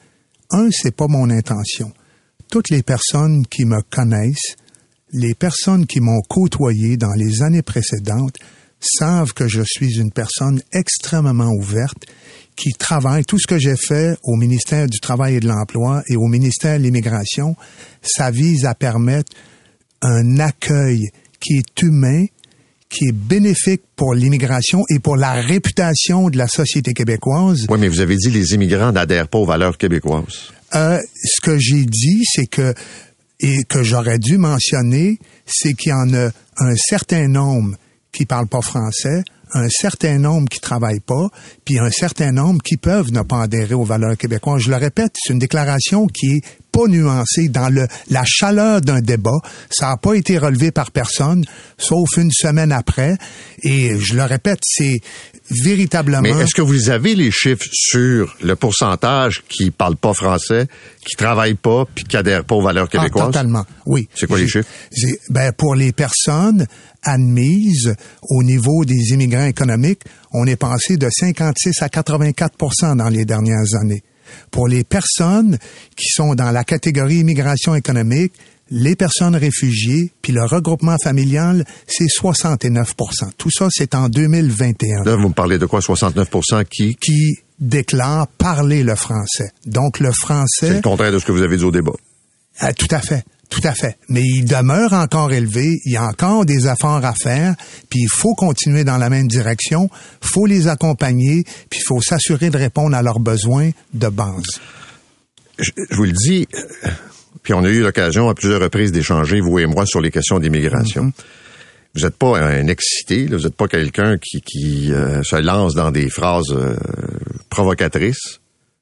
c'est pas mon intention. Toutes les personnes qui me connaissent, les personnes qui m'ont côtoyé dans les années précédentes, savent que je suis une personne extrêmement ouverte, qui travaille. Tout ce que j'ai fait au ministère du Travail et de l'Emploi et au ministère de l'Immigration, ça vise à permettre un accueil qui est humain, qui est bénéfique pour l'immigration et pour la réputation de la société québécoise. Oui, mais vous avez dit les immigrants n'adhèrent pas aux valeurs québécoises. Ce que j'ai dit, c'est que, et que j'aurais dû mentionner, c'est qu'il y en a un certain nombre qui parlent pas français, un certain nombre qui travaillent pas, puis un certain nombre qui peuvent ne pas adhérer aux valeurs québécoises. Je le répète, c'est une déclaration qui est pas nuancée dans la chaleur d'un débat. Ça n'a pas été relevé par personne, sauf une semaine après. Et je le répète, c'est véritablement... Mais est-ce que vous avez les chiffres sur le pourcentage qui parlent pas français, qui travaillent pas, puis qui adhèrent pas aux valeurs québécoises? Totalement, oui. C'est quoi les chiffres? Pour les personnes admises au niveau des immigrants économiques, on est passé de 56 à 84% dans les dernières années. Pour les personnes qui sont dans la catégorie immigration économique, les personnes réfugiées, puis le regroupement familial, c'est 69%. Tout ça, c'est en 2021. Là, vous me parlez de quoi, 69% qui déclarent parler le français. Donc, le français... C'est le contraire de ce que vous avez dit au débat. Tout à fait. Tout à fait. Mais il demeure encore élevé. Il y a encore des efforts à faire. Puis il faut continuer dans la même direction. Il faut les accompagner. Puis il faut s'assurer de répondre à leurs besoins de base. Je vous le dis, puis on a eu l'occasion à plusieurs reprises d'échanger, vous et moi, sur les questions d'immigration. Mm-hmm. Vous n'êtes pas un excité, là, vous n'êtes pas quelqu'un qui se lance dans des phrases provocatrices.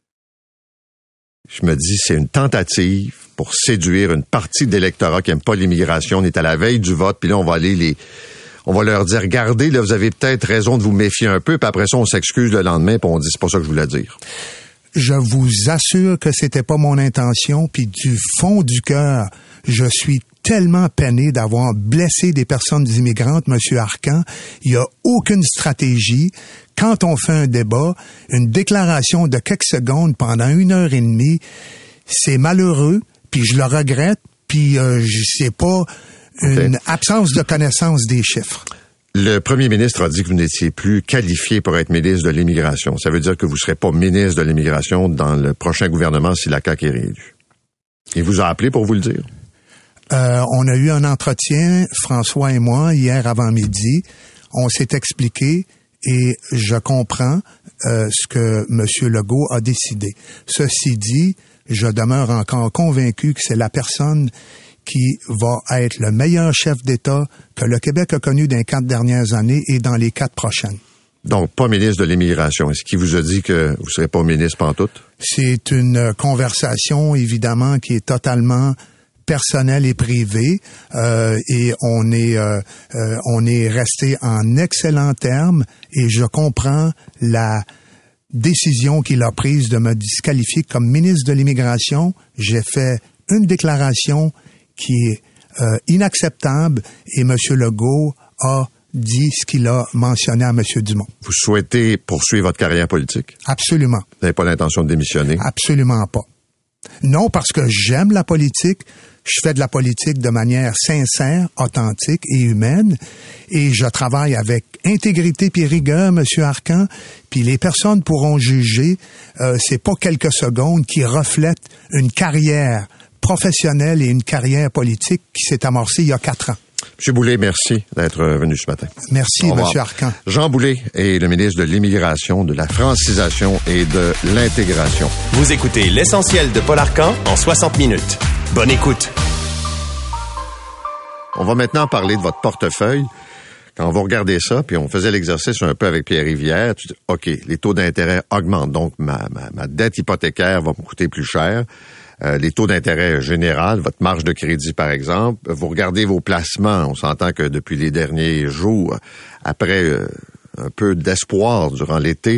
Je me dis, c'est une tentative pour séduire une partie de l'électorat qui n'aime pas l'immigration. On est à la veille du vote, puis là, on va leur dire, regardez, là, vous avez peut-être raison de vous méfier un peu, puis après ça, on s'excuse le lendemain, puis on dit, c'est pas ça que je voulais dire. Je vous assure que c'était pas mon intention, puis du fond du cœur, je suis tellement peiné d'avoir blessé des personnes immigrantes, Monsieur Arcan. Il n'y a aucune stratégie. Quand on fait un débat, une déclaration de quelques secondes pendant 1h30, c'est malheureux, puis je le regrette, puis c'est pas une absence de connaissance des chiffres. Le premier ministre a dit que vous n'étiez plus qualifié pour être ministre de l'Immigration. Ça veut dire que vous ne serez pas ministre de l'Immigration dans le prochain gouvernement si la CAQ est réélue. Il vous a appelé pour vous le dire? On a eu un entretien, François et moi, hier avant midi. On s'est expliqué et je comprends ce que M. Legault a décidé. Ceci dit, je demeure encore convaincu que c'est la personne qui va être le meilleur chef d'État que le Québec a connu dans les 4 dernières années et dans les 4 prochaines. Donc, pas ministre de l'Immigration. Est-ce qu'il vous a dit que vous ne serez pas ministre pantoute? C'est une conversation, évidemment, qui est totalement personnelle et privée. Et on est resté en excellents termes et je comprends la décision qu'il a prise de me disqualifier comme ministre de l'Immigration. J'ai fait une déclaration qui est inacceptable et M. Legault a dit ce qu'il a mentionné à M. Dumont. Vous souhaitez poursuivre votre carrière politique? Absolument. Vous n'avez pas l'intention de démissionner? Absolument pas. Non, parce que j'aime la politique. Je fais de la politique de manière sincère, authentique et humaine. Et je travaille avec intégrité puis rigueur, M. Arcan. Puis les personnes pourront juger. C'est pas quelques secondes qui reflètent une carrière professionnelle et une carrière politique qui s'est amorcée il y a 4 ans. M. Boulay, merci d'être venu ce matin. Merci, M. Arcan. Jean Boulay est le ministre de l'Immigration, de la francisation et de l'intégration. Vous écoutez l'essentiel de Paul Arcan en 60 minutes. Bonne écoute. On va maintenant parler de votre portefeuille. Quand vous regardez ça, puis on faisait l'exercice un peu avec Pierre Rivière, tu dis, OK, les taux d'intérêt augmentent, donc ma dette hypothécaire va me coûter plus cher. Les taux d'intérêt général, votre marge de crédit, par exemple. Vous regardez vos placements. On s'entend que depuis les derniers jours, après un peu d'espoir durant l'été,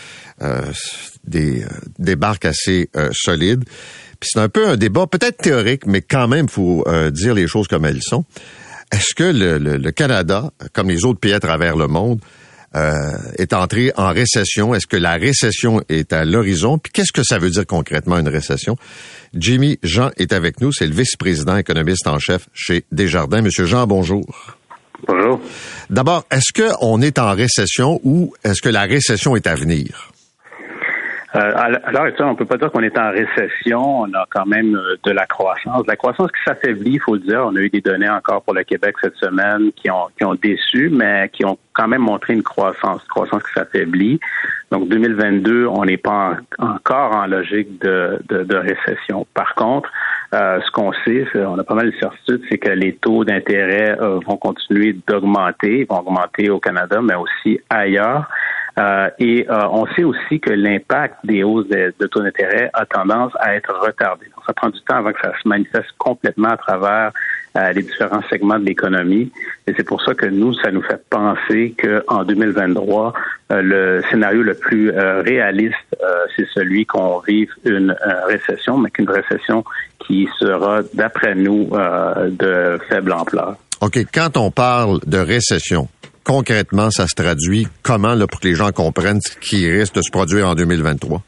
des barques assez solides. Puis c'est un peu un débat peut-être théorique, mais quand même, il faut dire les choses comme elles sont. Est-ce que le Canada, comme les autres pays à travers le monde, est entré en récession. Est-ce que la récession est à l'horizon? Puis qu'est-ce que ça veut dire concrètement une récession? Jimmy Jean est avec nous, c'est le vice-président économiste en chef chez Desjardins. Monsieur Jean, bonjour. Bonjour. D'abord, est-ce qu'on est en récession ou est-ce que la récession est à venir? Alors, on peut pas dire qu'on est en récession. On a quand même de la croissance. La croissance qui s'affaiblit, il faut le dire. On a eu des données encore pour le Québec cette semaine qui ont déçu, mais qui ont quand même montré une croissance qui s'affaiblit. Donc, 2022, on n'est pas encore en logique de récession. Par contre, ce qu'on sait, on a pas mal de certitudes, c'est que les taux d'intérêt vont continuer d'augmenter. Ils vont augmenter au Canada, mais aussi ailleurs. Et on sait aussi que l'impact des hausses de taux d'intérêt a tendance à être retardé. Donc, ça prend du temps avant que ça se manifeste complètement à travers les différents segments de l'économie. Et c'est pour ça que ça nous fait penser qu'en 2023, le scénario le plus réaliste, c'est celui qu'on vive une récession, mais qu'une récession qui sera, d'après nous, de faible ampleur. OK. Quand on parle de récession, concrètement, ça se traduit comment là, pour que les gens comprennent ce qui risque de se produire en 2023?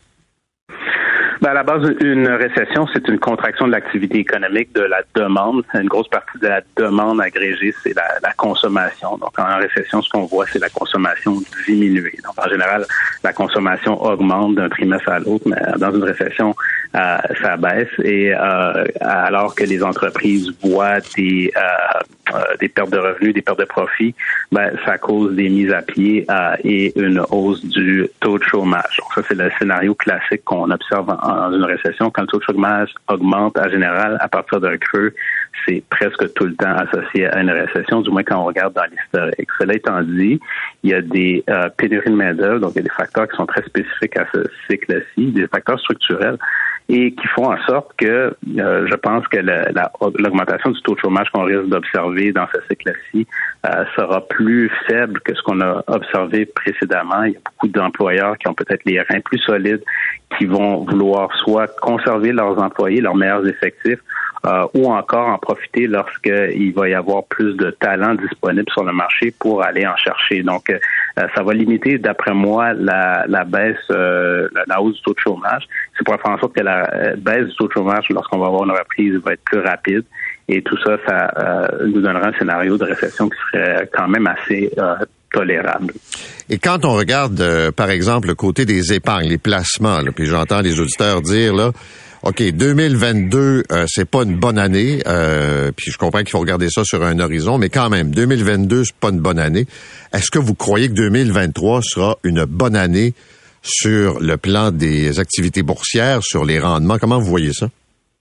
À la base, une récession, c'est une contraction de l'activité économique, de la demande. Une grosse partie de la demande agrégée, c'est la consommation. Donc, en récession, ce qu'on voit, c'est la consommation diminuer. Donc, en général, la consommation augmente d'un trimestre à l'autre, mais dans une récession, ça baisse. Et alors que les entreprises voient des pertes de revenus, des pertes de profits, ça cause des mises à pied et une hausse du taux de chômage. Donc, ça, c'est le scénario classique qu'on observe dans une récession. Quand le taux de chômage augmente, en général, à partir d'un creux, c'est presque tout le temps associé à une récession, du moins quand on regarde dans l'historique. Cela étant dit, il y a des pénuries de main-d'œuvre, donc il y a des facteurs qui sont très spécifiques à ce cycle-ci, des facteurs structurels, et qui font en sorte que je pense que l'augmentation du taux de chômage qu'on risque d'observer dans ce cycle-ci sera plus faible que ce qu'on a observé précédemment. Il y a beaucoup d'employeurs qui ont peut-être les reins plus solides, qui vont vouloir soit conserver leurs employés, leurs meilleurs effectifs, ou encore en profiter lorsqu'il va y avoir plus de talents disponibles sur le marché pour aller en chercher. Donc, ça va limiter, d'après moi, la baisse, la hausse du taux de chômage. C'est pour faire en sorte que la baisse du taux de chômage, lorsqu'on va avoir une reprise, va être plus rapide. Et tout ça, ça nous donnera un scénario de récession qui serait quand même assez tolérable. Et quand on regarde, par exemple, le côté des épargnes, les placements, là, puis j'entends les auditeurs dire, là, OK, 2022, c'est pas une bonne année, puis je comprends qu'il faut regarder ça sur un horizon, mais quand même, 2022, c'est pas une bonne année. Est-ce que vous croyez que 2023 sera une bonne année sur le plan des activités boursières, sur les rendements? Comment vous voyez ça?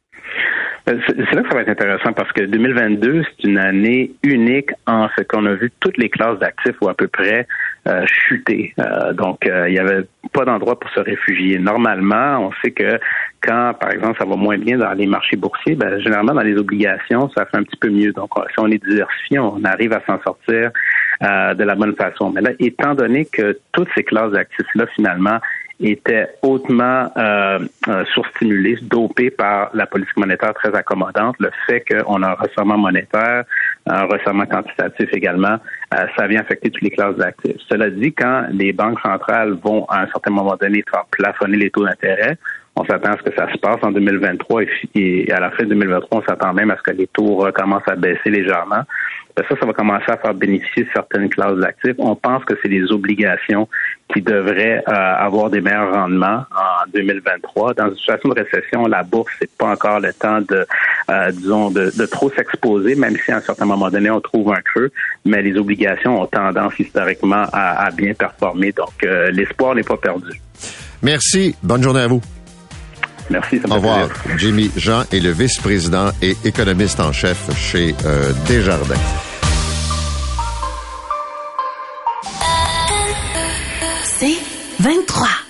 C'est là que ça va être intéressant parce que 2022, c'est une année unique en ce qu'on a vu toutes les classes d'actifs ou à peu près chuter. Donc, il n'y avait pas d'endroit pour se réfugier. Normalement, on sait que quand, par exemple, ça va moins bien dans les marchés boursiers, généralement, dans les obligations, ça fait un petit peu mieux. Donc, si on est diversifié, on arrive à s'en sortir de la bonne façon. Mais là, étant donné que toutes ces classes d'actifs-là, finalement, étaient hautement surstimulées, dopées par la politique monétaire très accommodante. Le fait qu'on a un resserrement monétaire, un resserrement quantitatif également, ça vient affecter toutes les classes d'actifs. Cela dit, quand les banques centrales vont à un certain moment donné faire plafonner les taux d'intérêt, on s'attend à ce que ça se passe en 2023 et à la fin de 2023, on s'attend même à ce que les taux recommencent à baisser légèrement. Ça va commencer à faire bénéficier certaines classes d'actifs. On pense que c'est les obligations qui devraient avoir des meilleurs rendements en 2023. Dans une situation de récession, la bourse, c'est pas encore le temps de trop s'exposer, même si à un certain moment donné, on trouve un creux. Mais les obligations ont tendance historiquement à bien performer. Donc, l'espoir n'est pas perdu. Merci. Bonne journée à vous. Merci. Ça me Au revoir. plaisir. Jimmy Jean est le vice-président et économiste en chef chez Desjardins. C'est 23.